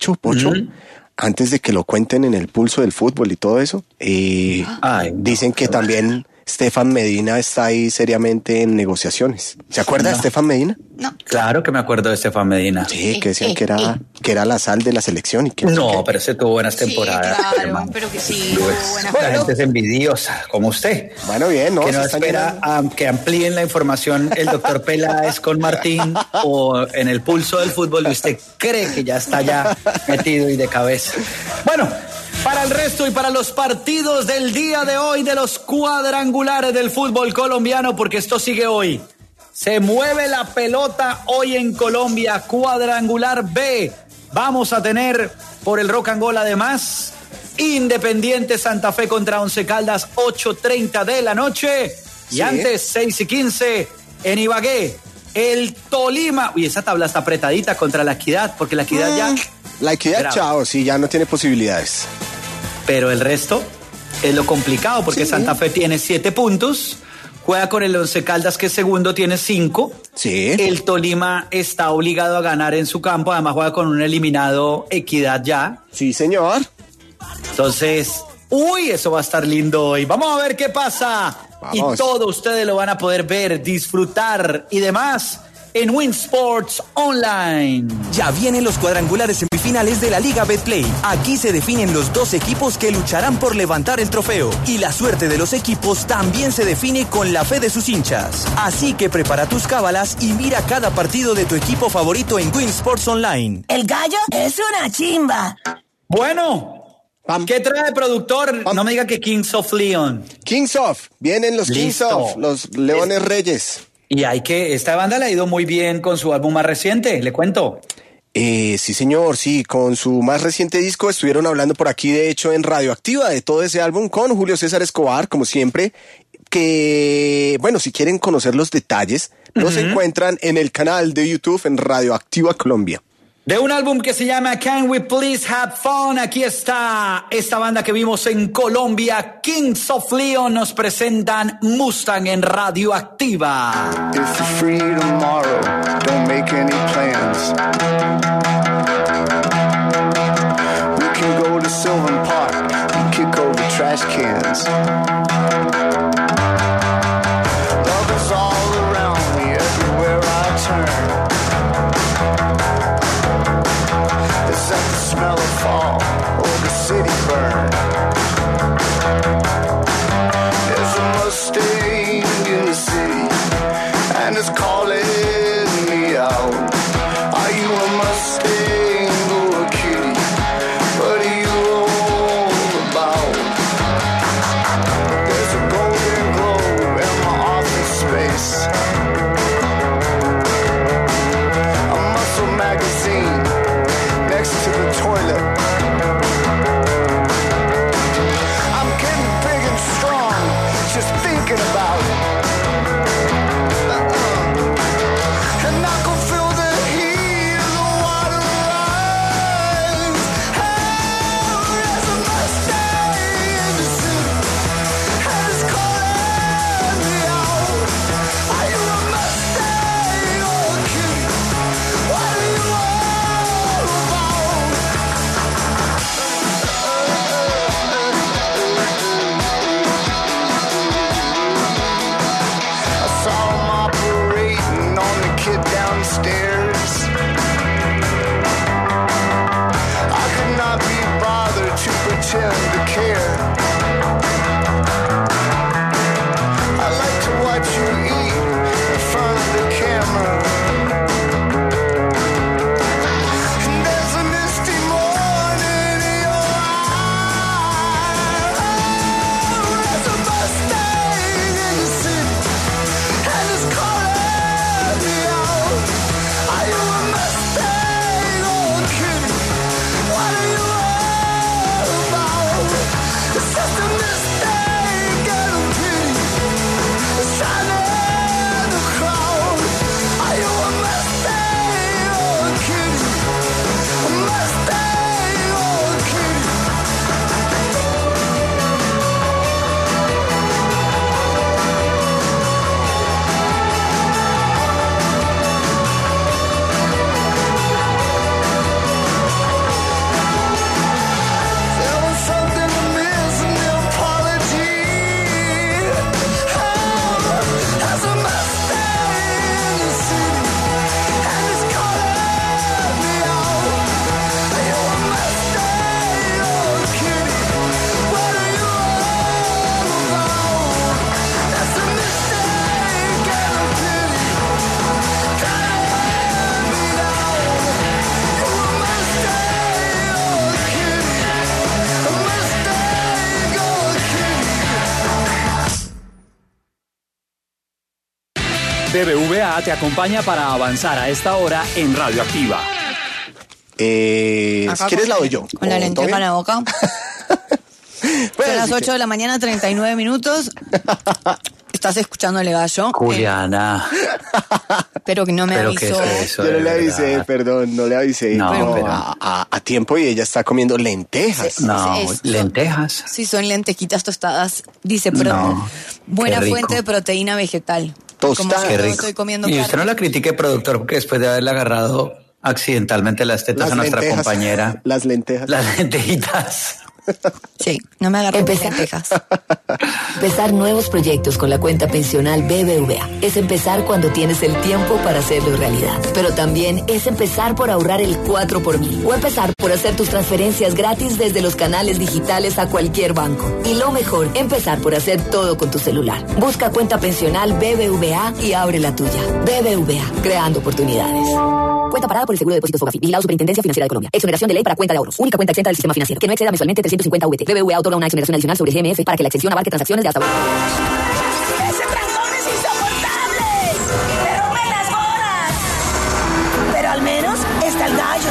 antes de que lo cuenten en el pulso del fútbol y todo eso, dicen que también Stefan Medina está ahí seriamente en negociaciones. ¿Se acuerda de Stefan Medina? No. Claro que me acuerdo de Stefan Medina. Sí, que decían que era la sal de la selección. Y que pero ese tuvo buenas temporadas. Sí, claro, pero que sí, tuvo buenas. La gente es envidiosa, como usted. Bueno, bien, ¿no? Que no espera que amplíen la información el doctor Peláez con Martín o en el pulso del fútbol y usted cree que ya está ya metido y de cabeza. Bueno, para el resto y para los partidos del día de hoy de los cuadrangulares del fútbol colombiano, porque esto sigue hoy. Se mueve la pelota hoy en Colombia, cuadrangular B. Vamos a tener por el Rock and Gold además Independiente Santa Fe contra Once Caldas, 8:30 de la noche. Y antes, 6:15, en Ibagué, el Tolima. Uy, esa tabla está apretadita contra la Equidad, porque la Equidad ya... La Equidad, chao, sí, ya no tiene posibilidades. Pero el resto es lo complicado, porque Santa Fe tiene 7 puntos, juega con el Once Caldas, que es segundo, tiene 5. Sí. El Tolima está obligado a ganar en su campo, además juega con un eliminado Equidad ya. Sí, señor. Entonces, eso va a estar lindo hoy. Vamos a ver qué pasa. Vamos. Y todo ustedes lo van a poder ver, disfrutar y demás en Win Sports Online. Ya vienen los cuadrangulares semifinales de la Liga Betplay. Aquí se definen los 2 equipos que lucharán por levantar el trofeo. Y la suerte de los equipos también se define con la fe de sus hinchas. Así que prepara tus cábalas y mira cada partido de tu equipo favorito en Win Sports Online. El gallo es una chimba. Bueno, ¿qué trae el productor? No me diga que Kings of Leon. Kings of, vienen los Kings of, los Leones Reyes. Y esta banda le ha ido muy bien con su álbum más reciente, le cuento. Sí, señor, sí, con su más reciente disco estuvieron hablando por aquí, de hecho, en Radioactiva, de todo ese álbum con Julio César Escobar, como siempre, que, bueno, si quieren conocer los detalles, los encuentran en el canal de YouTube en Radioactiva Colombia. De un álbum que se llama Can We Please Have Fun, aquí está esta banda que vimos en Colombia, Kings of Leon, nos presentan Mustang en Radioactiva. If you're free tomorrow, don't make any plans. We can go to Sylvan Park and kick over trash cans. Love is all around me, everywhere I turn. Is that the smell of fall or the city burn? There's a Mustang in the city and it's calling me out. Are you a Mustang or a kitty? What are you all about? There's a golden globe in my office space. A muscle magazine next to the toilet. I'm getting big and strong, just thinking about it. And I can feel the heat of the water rise. Oh, there's a Mustang in the city, and it's calling me out. Are you a Mustang or a kitty? What are you all about? I saw him operating on the kid downstairs. I could not be bothered to pretend to care. I like to watch you eat in front of the camera. And there's a misty morning in your eyes. Oh, there's a Mustang in the city, and it's calling me out. Are you a Mustang or a kitty? What are you all about? It's just a mistake and a pity. It's shining in the crowd. Are you a Mustang or a kitty? A Mustang or a kitty? There was something amiss in the apology. Oh, there's a Mustang in the city, and it's calling me out. Are you a Mustang or a kitty? What are you all about? That's a mistake and a pity. Calling me down. You a Mustang or a kitty? A Mustang or a kitty? BBVA te acompaña para avanzar a esta hora en Radioactiva. ¿Quieres la doy yo? Con la lente para la boca. Pues, Son las 8 de la mañana, 39 minutos. estás escuchando, Le Gallo. Juliana. Pero que no me avisó. ¿Qué es eso, yo no le avisé, perdón, no le avisé. No, a tiempo y ella está comiendo lentejas. Lentejas. Sí, son lentejitas tostadas. Dice, pero buena fuente de proteína vegetal. Tostada. Qué rico. Estoy comiendo y usted no la critique, productor, porque después de haberle agarrado accidentalmente las tetas a nuestra compañera. Las lentejas. Las lentejitas. Sí, no me agarré lentejas. Empezar nuevos proyectos con la cuenta pensional BBVA es empezar cuando tienes el tiempo para hacerlo realidad. Pero también es empezar por ahorrar el 4 por 1000 o empezar por hacer tus transferencias gratis desde los canales digitales a cualquier banco. Y lo mejor, empezar por hacer todo con tu celular. Busca cuenta pensional BBVA y abre la tuya. BBVA, creando oportunidades. Cuenta parada por el Seguro de Depósitos Fogafi. Vigilado Superintendencia Financiera de Colombia. Exoneración de ley para cuenta de ahorros. Única cuenta exenta del sistema financiero. Que no exceda mensualmente 350 VT. BBVA otorga una exoneración adicional sobre GMF para que la exención abarque transacciones de hasta... ¡Ese trancón es insoportable! ¡Me rompen las bolas! Pero al menos está el gallo.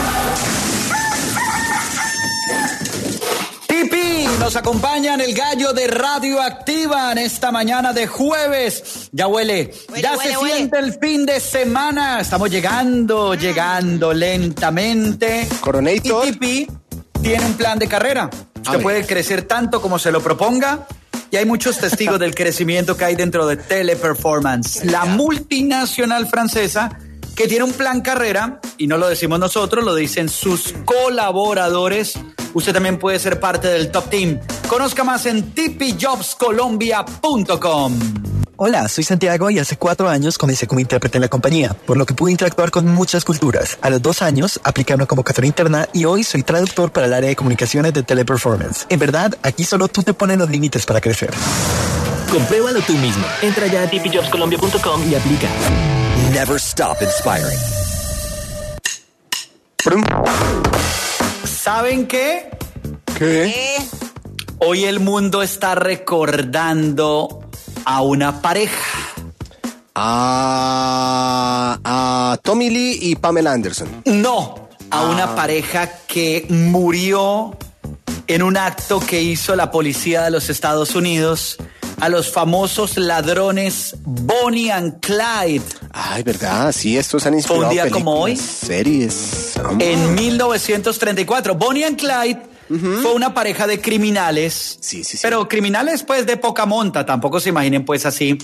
Pipi, nos acompaña en el gallo de Radioactiva en esta mañana de jueves. Ya huele, ya se siente el fin de semana. Estamos llegando lentamente. Coronator. Y Pipi tiene un plan de carrera. Usted puede crecer tanto como se lo proponga. Y hay muchos testigos del crecimiento que hay dentro de Teleperformance, la multinacional francesa que tiene un plan carrera, y no lo decimos nosotros, lo dicen sus colaboradores. Usted también puede ser parte del top team. Conozca más en tipijobscolombia.com. Hola, soy Santiago y hace 4 años comencé como intérprete en la compañía, por lo que pude interactuar con muchas culturas. A los 2 años apliqué a una convocatoria interna y hoy soy traductor para el área de comunicaciones de Teleperformance. En verdad, aquí solo tú te pones los límites para crecer. Compruébalo tú mismo. Entra ya a tipijobscolombia.com y aplica. Never stop inspiring. ¿Saben qué? ¿Qué? Hoy el mundo está recordando a una pareja. A Tommy Lee y Pamela Anderson. No, a una pareja que murió en un acto que hizo la policía de los Estados Unidos a los famosos ladrones Bonnie and Clyde. Ay, verdad, sí, estos han inspirado un día como hoy, series. En 1934, Bonnie and Clyde fue una pareja de criminales, pero criminales pues de poca monta, tampoco se imaginen pues así.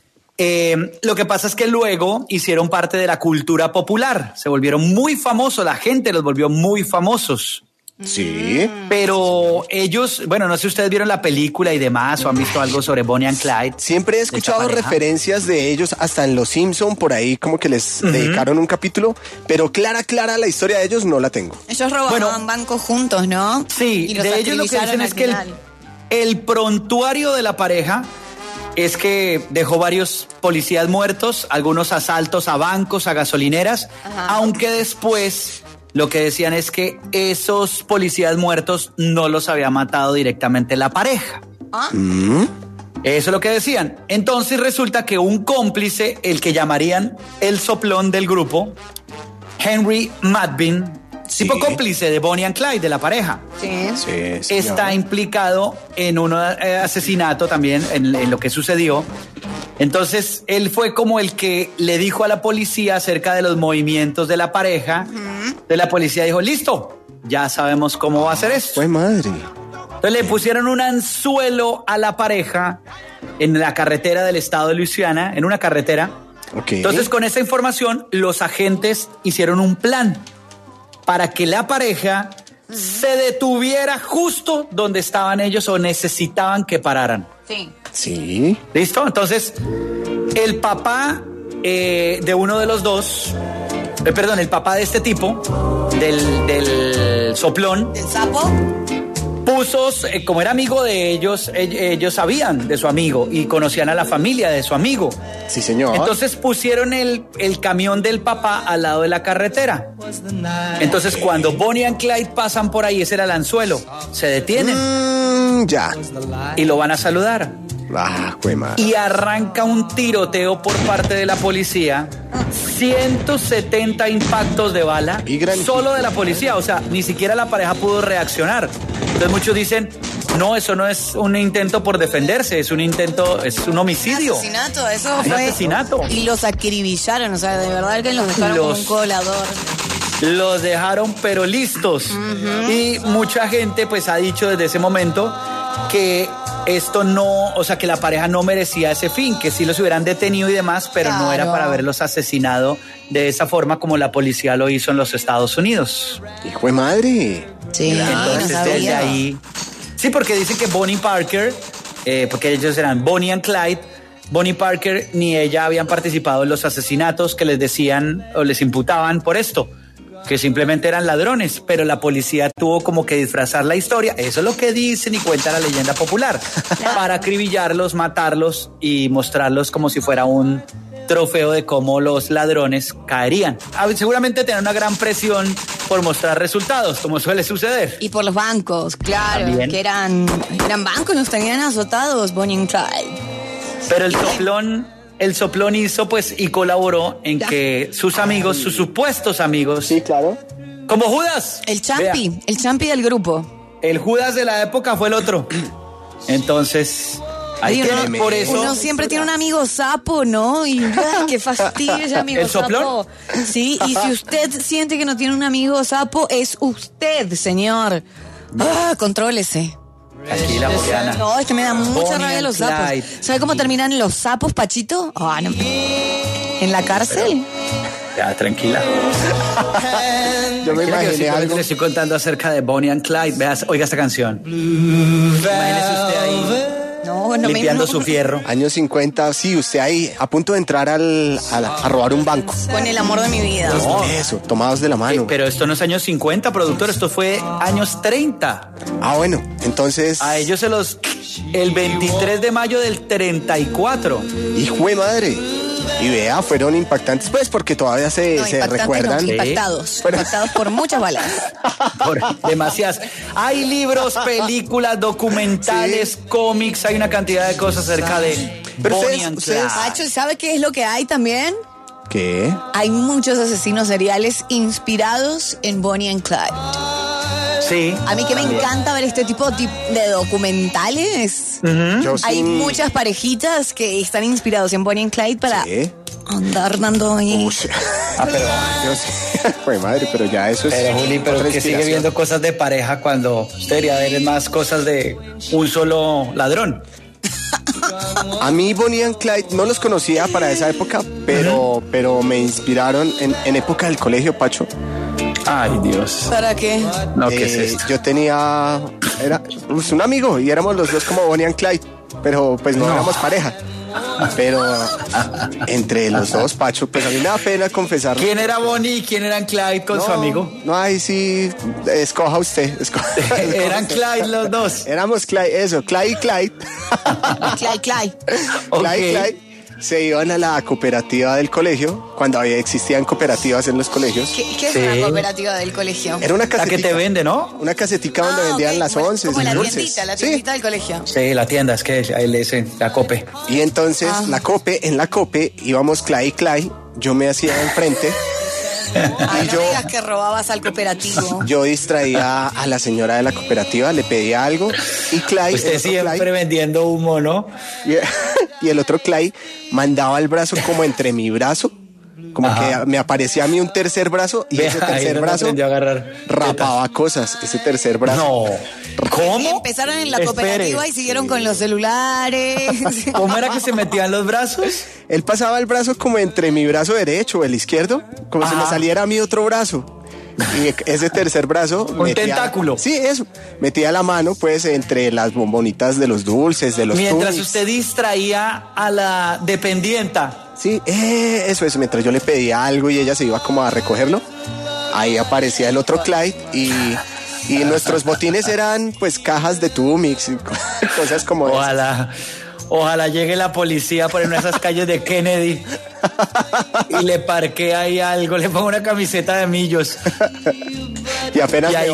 Lo que pasa es que luego hicieron parte de la cultura popular, se volvieron muy famosos, la gente los volvió muy famosos. Sí. Pero ellos, bueno, no sé si ustedes vieron la película y demás o han visto algo sobre Bonnie and Clyde. Siempre he escuchado referencias de ellos, hasta en Los Simpson, por ahí como que les dedicaron un capítulo, pero clara la historia de ellos no la tengo. Ellos robaban bancos juntos, ¿no? Sí, y los de ellos lo que dicen es que el prontuario de la pareja es que dejó varios policías muertos, algunos asaltos a bancos, a gasolineras, aunque después lo que decían es que esos policías muertos no los había matado directamente la pareja. Eso es lo que decían. Entonces resulta que un cómplice, el que llamarían el soplón del grupo, Henry Madvin, tipo cómplice de Bonnie and Clyde, de la pareja, está implicado en un asesinato también, en lo que sucedió. Entonces, él fue como el que le dijo a la policía acerca de los movimientos de la pareja. De la policía dijo, listo, ya sabemos cómo va a ser esto. ¡Pues madre! Entonces le pusieron un anzuelo a la pareja en la carretera del estado de Luisiana, en una carretera. Entonces, con esa información, los agentes hicieron un plan para que la pareja se detuviera justo donde estaban ellos o necesitaban que pararan. Sí. ¿Listo? Entonces, el papá de uno de los dos, el papá de este tipo, del soplón, del sapo, puso, como era amigo de ellos, ellos sabían de su amigo y conocían a la familia de su amigo. Sí, señor. Entonces pusieron el camión del papá al lado de la carretera. Entonces cuando Bonnie and Clyde pasan por ahí, ese era el anzuelo, se detienen. Ya. Y lo van a saludar. Madre. Y arranca un tiroteo por parte de la policía. 170 impactos de bala solo de la policía, o sea, ni siquiera la pareja pudo reaccionar. Entonces muchos dicen, No, eso no es un intento por defenderse, es un homicidio. Asesinato, eso un fue. Asesinato. Y los acribillaron, o sea, de verdad que los dejaron como un colador. Los dejaron pero listos. Y mucha gente pues ha dicho desde ese momento que esto no, o sea, que la pareja no merecía ese fin, que sí los hubieran detenido y demás, pero no era para haberlos asesinado de esa forma como la policía lo hizo en los Estados Unidos. ¡Hijo de madre! Sí, entonces desde ahí. Sí, porque dicen que Bonnie Parker, porque ellos eran Bonnie and Clyde, Bonnie Parker ni ella habían participado en los asesinatos que les decían o les imputaban por esto, que simplemente eran ladrones, pero la policía tuvo como que disfrazar la historia, eso es lo que dicen y cuenta la leyenda popular, para acribillarlos, matarlos y mostrarlos como si fuera un trofeo de cómo los ladrones caerían. Seguramente tenían una gran presión por mostrar resultados, como suele suceder. Y por los bancos, claro, también. Que eran bancos, nos tenían azotados, Bonnie and Clyde. Pero el soplón hizo pues y colaboró en que sus amigos, sus supuestos amigos. Sí, claro. Como Judas. El champi del grupo. El Judas de la época fue el otro. Entonces, por eso. Uno siempre tiene un amigo sapo, ¿no? Y qué fastidio ese amigo ¿El soplón? sapo. Sí, y si usted siente que no tiene un amigo sapo, es usted, señor. Contrólese. Tranquila, Mariana. No, es que me da mucha rabia los sapos. ¿Sabe cómo terminan los sapos, Pachito? No. ¿En la cárcel? Ya, tranquila. Yo me imaginé algo. Le estoy contando acerca de Bonnie and Clyde. Veas, oiga esta canción. Imagínese usted ahí. No, limpiando su fierro. Años 50, sí, usted ahí a punto de entrar a robar un banco. Con el amor de mi vida. No. Eso, tomados de la mano. Pero esto no es años 50, productor, esto fue años 30. Bueno, entonces. A ellos el 23 de mayo del 34. ¡Hijo de madre! Y vea, fueron impactantes, pues, porque todavía se recuerdan. No, impactados por muchas balas. Por demasiadas. Hay libros, películas, documentales, cómics, hay una cantidad de cosas acerca de Bonnie and Clyde. Pacho, ¿sabe qué es lo que hay también? ¿Qué? Hay muchos asesinos seriales inspirados en Bonnie and Clyde. Sí. A mí que me encanta ver este tipo de documentales. Hay muchas parejitas que están inspirados en Bonnie and Clyde para andar dando ahí. Pero yo sé. Pues madre, pero ya eso es. Pero Juli, pero que sigue viendo cosas de pareja cuando usted debería ver más cosas de un solo ladrón. A mí Bonnie and Clyde no los conocía para esa época, pero me inspiraron en época del colegio, Pacho. Ay, Dios. ¿Para qué? No, ¿qué es esto? Yo era un amigo y éramos los dos como Bonnie and Clyde, pero pues no éramos pareja. Pero entre los dos, Pacho, pues a mí me da pena confesarlo. ¿Quién era Bonnie y quién era Clyde con su amigo? No, ahí sí, escoja usted. Eran Clyde los dos. Éramos Clyde y Clyde. Clyde. Okay. Clyde. Se iban a la cooperativa del colegio, cuando existían cooperativas en los colegios. ¿Qué es una cooperativa del colegio? Era una casetica. La que te vende, ¿no? Una casetica donde vendían las onces como y la dulces. tiendita del colegio. Sí, la tienda, es que ahí le dicen la Cope. Y entonces, en la Cope íbamos Clyde y Clyde, yo me hacía enfrente. Ay, no digas que robabas al cooperativo. Yo distraía a la señora de la cooperativa, le pedía algo y Clyde... Usted siempre vendiendo humo, ¿no? Y el otro Clyde mandaba el brazo como entre mi brazo, como que me aparecía a mí un tercer brazo y ese tercer brazo rapaba cosas, ese tercer brazo. No. ¿Cómo? Empezaron en la cooperativa y siguieron con los celulares. ¿Cómo era que se metían los brazos? Él pasaba el brazo como entre mi brazo derecho o el izquierdo, como si me saliera a mí otro brazo. Y ese tercer brazo... Un tentáculo. Sí, eso. Metía la mano, pues, entre las bombonitas de los dulces, de los mientras tunics. Usted distraía a la dependienta. Sí, eso. Mientras yo le pedía algo y ella se iba como a recogerlo, ahí aparecía el otro Clyde y nuestros botines eran, pues, cajas de Tumix y cosas como Ojalá llegue la policía por en esas calles de Kennedy y le parquee ahí algo, le pongo una camiseta de Millos. Y apenas y ahí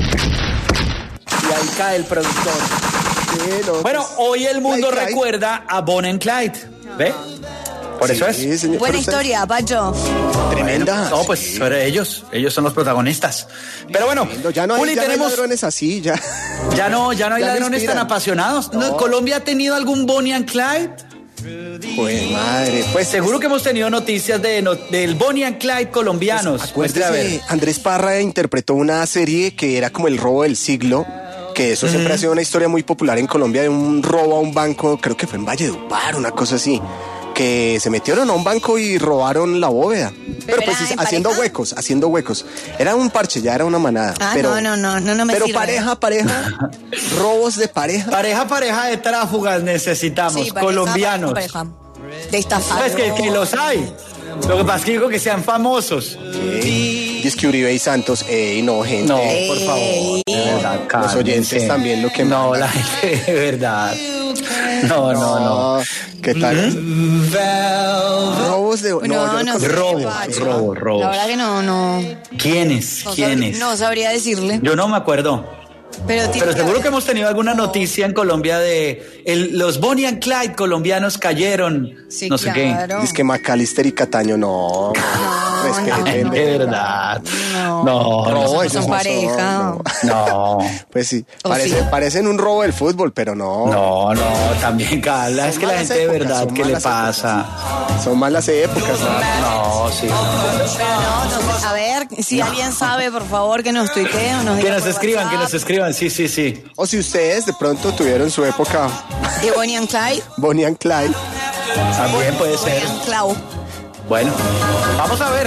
cae el productor. Sí, bueno, hoy el mundo recuerda a Bonnie and Clyde. ¿Ve? Por eso es. Buena historia, Pacho. Tremenda. No, pues sobre ellos son los protagonistas. Pero bueno, ya no hay, Juli, ya no hay ladrones así, ya. Ya no hay ladrones inspiran. tan apasionados. No. ¿Colombia ha tenido algún Bonnie and Clyde? Pues madre, pues seguro que hemos tenido noticias del Bonnie and Clyde colombianos. Pues, acuérdese, Andrés Parra interpretó una serie que era como el robo del siglo, que eso siempre ha sido una historia muy popular en Colombia, de un robo a un banco, creo que fue en Valledupar, una cosa así, que se metieron a un banco y robaron la bóveda. Pero pues haciendo huecos. Era un parche, ya era una manada. Pero, no me pero sirve. pareja, robos de pareja. Pareja de tráfugas necesitamos, Sí, colombianos. pareja. De estafar. Pues que los hay. Lo que pasa es que digo que sean famosos. Dice que Uribe y Santos, no, gente. No, por favor. De verdad, los oyentes también lo que no, la gente, de verdad. No. ¿Qué tal? Robos de... Robos. La verdad que no. ¿Quiénes? No sabría decirle. Yo no me acuerdo. Pero seguro que hemos tenido alguna noticia en Colombia de los Bonnie and Clyde colombianos cayeron. Sí, no sé qué. Dice que McAllister y Cataño no. Respeten. De verdad. No, son pareja. No. Pues sí. Parecen un robo del fútbol, pero no. No, también, Carla. Es que la gente de verdad, ¿qué le pasa? Son malas épocas. No, sí. A ver, si alguien sabe, por favor, que nos tuitee o nos que nos escriban, sí. O si ustedes de pronto tuvieron su época de Bonnie and Clyde. Bonnie and Clyde. También puede ser. Bueno, vamos a ver.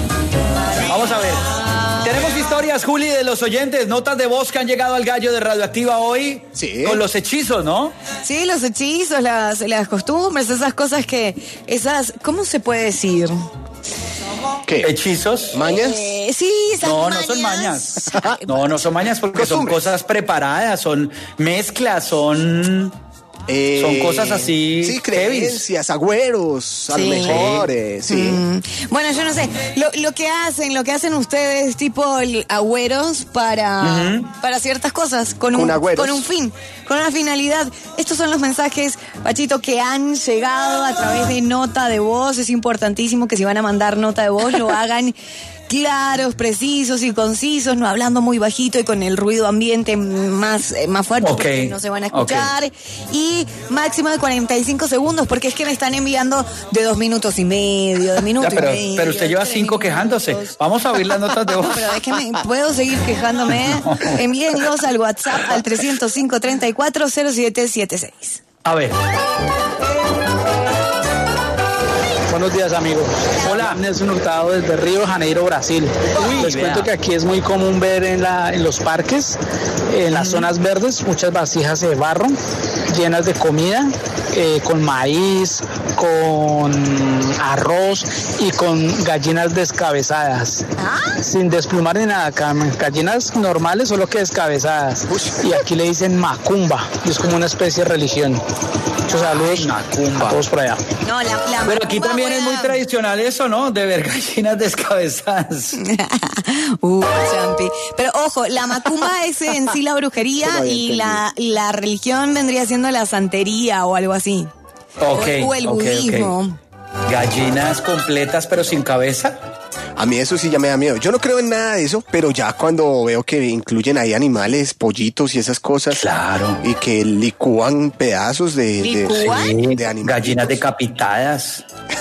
Tenemos historias, Juli, de los oyentes, notas de voz que han llegado al gallo de Radioactiva hoy. Sí. Con los hechizos, ¿no? Sí, los hechizos, las costumbres, esas cosas ¿cómo se puede decir? ¿Qué? ¿Hechizos? ¿Mañas? Sí, esas no mañas. son mañas. No son mañas porque son cosas preparadas, son mezclas, son cosas así. Sí, creencias, agüeros, a lo mejor. Sí. Bueno, yo no sé. Lo que hacen ustedes, tipo agüeros para ciertas cosas, con un fin, con una finalidad. Estos son los mensajes, Pachito, que han llegado a través de nota de voz. Es importantísimo que si van a mandar nota de voz lo hagan claros, precisos y concisos, no hablando muy bajito y con el ruido ambiente más fuerte, porque no se van a escuchar. Y máximo de 45 segundos, porque es que me están enviando de 2 minutos y medio, de minuto y medio. Pero usted lleva 5 quejándose. Vamos a oír las notas de voz. Pero es que puedo seguir quejándome. Envíenlos al WhatsApp al 305-340776. A ver. Buenos días, amigos. Hola, Nelson Hurtado desde Río de Janeiro, Brasil. Les cuento que aquí es muy común ver en los parques, en las zonas verdes, muchas vasijas de barro llenas de comida, con maíz, con arroz y con gallinas descabezadas. Sin desplumar ni nada, gallinas normales, solo que descabezadas. Y aquí le dicen macumba, y es como una especie de religión. Muchos saludos a todos por allá. No, pero aquí también es muy tradicional eso, ¿no? De ver gallinas descabezadas. Champi. Pero ojo, la macumba es en sí la brujería y la religión vendría siendo la santería o algo así. O el budismo. Gallinas completas pero sin cabeza. A mí eso sí ya me da miedo. Yo no creo en nada de eso, pero ya cuando veo que incluyen ahí animales, pollitos y esas cosas. Claro. Y que licúan pedazos de animales. Gallinas decapitadas.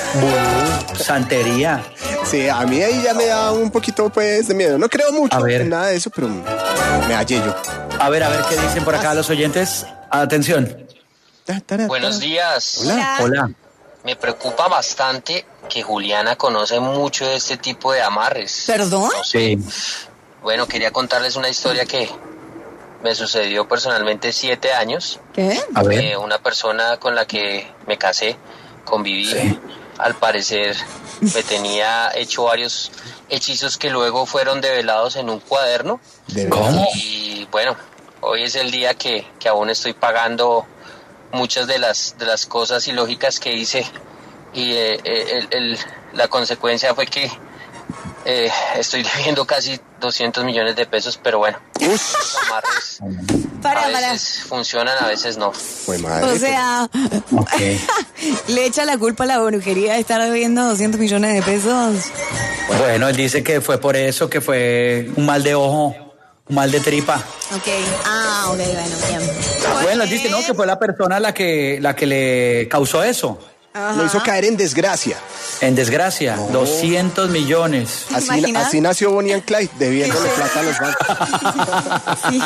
Santería. Sí, a mí ahí ya me da un poquito pues de miedo. No creo mucho en nada de eso, pero me hallo. A ver qué dicen por acá los oyentes. Atención. Buenos días. Hola. Me preocupa bastante que Juliana conoce mucho de este tipo de amarres. ¿Perdón? No sé. Sí. Bueno, quería contarles una historia que me sucedió personalmente 7 años. ¿Qué? A ver. Una persona con la que me casé, conviví, al parecer me tenía hecho varios hechizos que luego fueron develados en un cuaderno. ¿Cómo? Y bueno, hoy es el día que aún estoy pagando muchas de las cosas ilógicas que hice y la consecuencia fue que estoy debiendo casi 200 millones de pesos, pero bueno, los amarres a veces funcionan, a veces no. O sea, le echa la culpa a la brujería de estar debiendo 200 millones de pesos. Bueno, él dice que fue por eso, que fue un mal de ojo, un mal de tripa. Ok, ok, bueno, bien. Bueno, él dice, ¿no? Que fue la persona la que le causó eso. Ajá. Lo hizo caer en desgracia. En desgracia, no. 200 millones. Así nació Bonnie and Clyde, debiéndole plata a los bancos. Sí.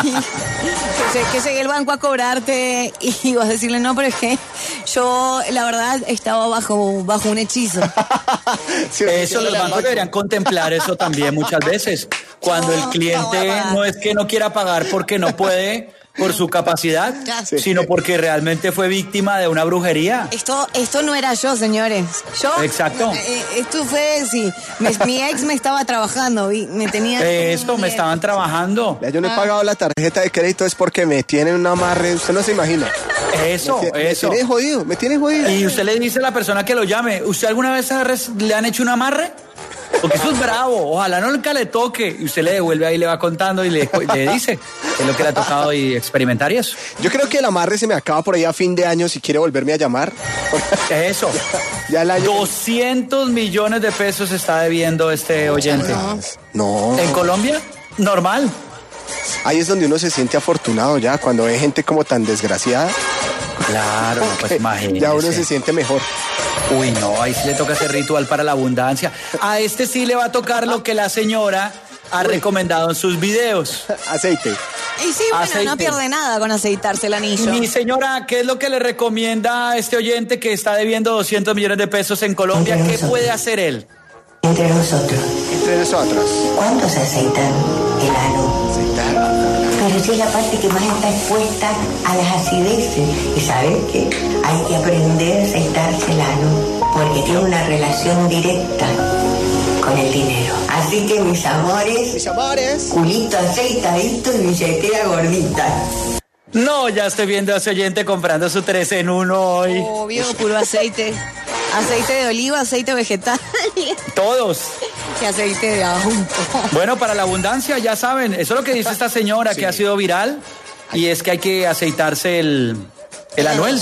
Que llegue el banco a cobrarte y vas a decirle, no, pero es que yo, la verdad, estaba bajo un hechizo. Sí, eso los bancos deberían contemplar eso también muchas veces. Cuando el cliente no es que no quiera pagar porque no puede por su capacidad, sino porque realmente fue víctima de una brujería. Esto no era yo, señores. Exacto. Esto fue, sí. Mi ex me estaba trabajando y me tenía... me estaban trabajando. Yo no he pagado la tarjeta de crédito, es porque me tienen un amarre, usted no se imagina. Eso. Me tiene jodido. Y usted le dice a la persona que lo llame, ¿usted alguna vez le han hecho un amarre? Porque eso es bravo, ojalá nunca le toque. Y usted le devuelve ahí, le va contando y le dice que es lo que le ha tocado y experimentar y eso. Yo creo que el amarre se me acaba por ahí a fin de año si quiere volverme a llamar. Eso. Ya el año... 200 millones de pesos está debiendo este oyente. No. ¿En Colombia? Normal. Ahí es donde uno se siente afortunado ya, cuando ve gente como tan desgraciada. Claro, pues imagínese. Ya uno se siente mejor. Uy, no, ahí sí le toca hacer ritual para la abundancia. A este sí le va a tocar lo que la señora ha recomendado en sus videos. Aceite. Y sí, bueno, aceite. No pierde nada con aceitarse el anillo. Mi señora, ¿qué es lo que le recomienda a este oyente que está debiendo 200 millones de pesos en Colombia? ¿Qué puede hacer él? Entre nosotros. ¿Cuántos aceitan el ano? Pero sí es la parte que más está expuesta a las acideces. Y ¿saben qué? Hay que aprender a aceitarse el ano, porque tiene una relación directa con el dinero. Así que mis amores, culito aceitadito y billetera gordita. No, ya estoy viendo a ese oyente comprando su 3 en 1 hoy. Obvio, puro aceite. Aceite de oliva, aceite vegetal. Todos. Y aceite de ajo. Bueno, para la abundancia, ya saben, eso es lo que dice esta señora que ha sido viral. Y es que hay que aceitarse el anuel.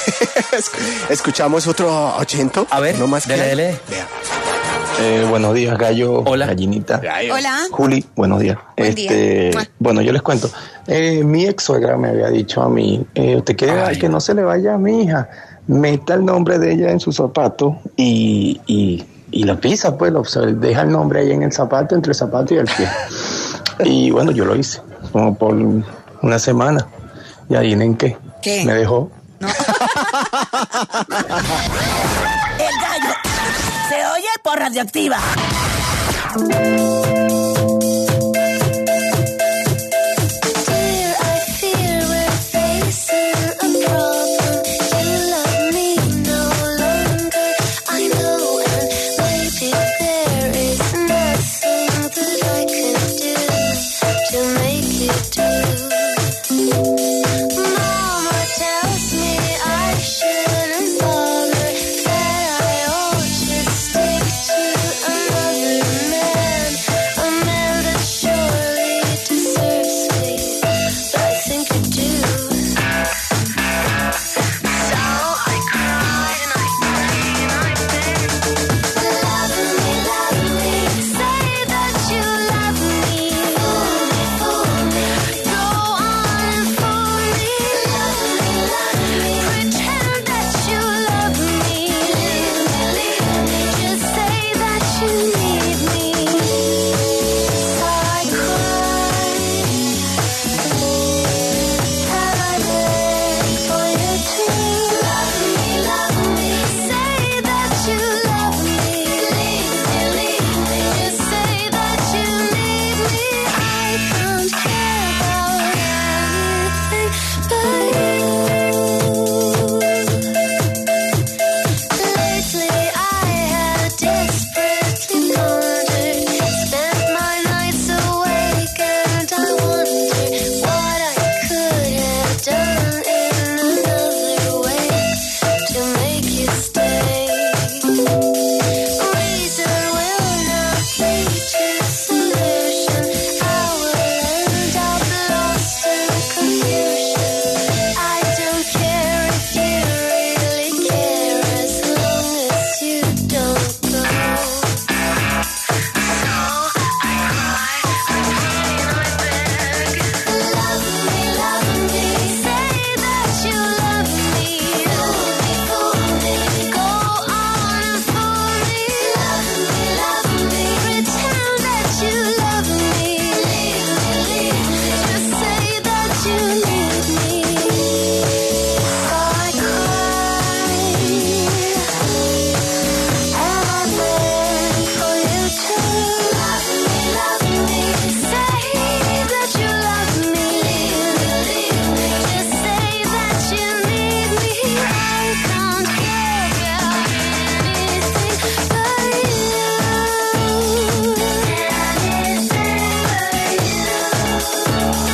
Escuchamos otro oyente. A ver, no más dele. Buenos días, Gallo. Hola. Gallinita. Hola. Juli, buenos días. Buen día. Bueno, yo les cuento. Mi ex suegra me había dicho a mí, ¿usted quiere que no se le vaya a mi hija? Meta el nombre de ella en su zapato y la pisa, pues, deja el nombre ahí en el zapato, entre el zapato y el pie. Y bueno, yo lo hice, como por una semana. Y adivinen qué. ¿Qué? Me dejó. No. El gallo se oye por Radioactiva.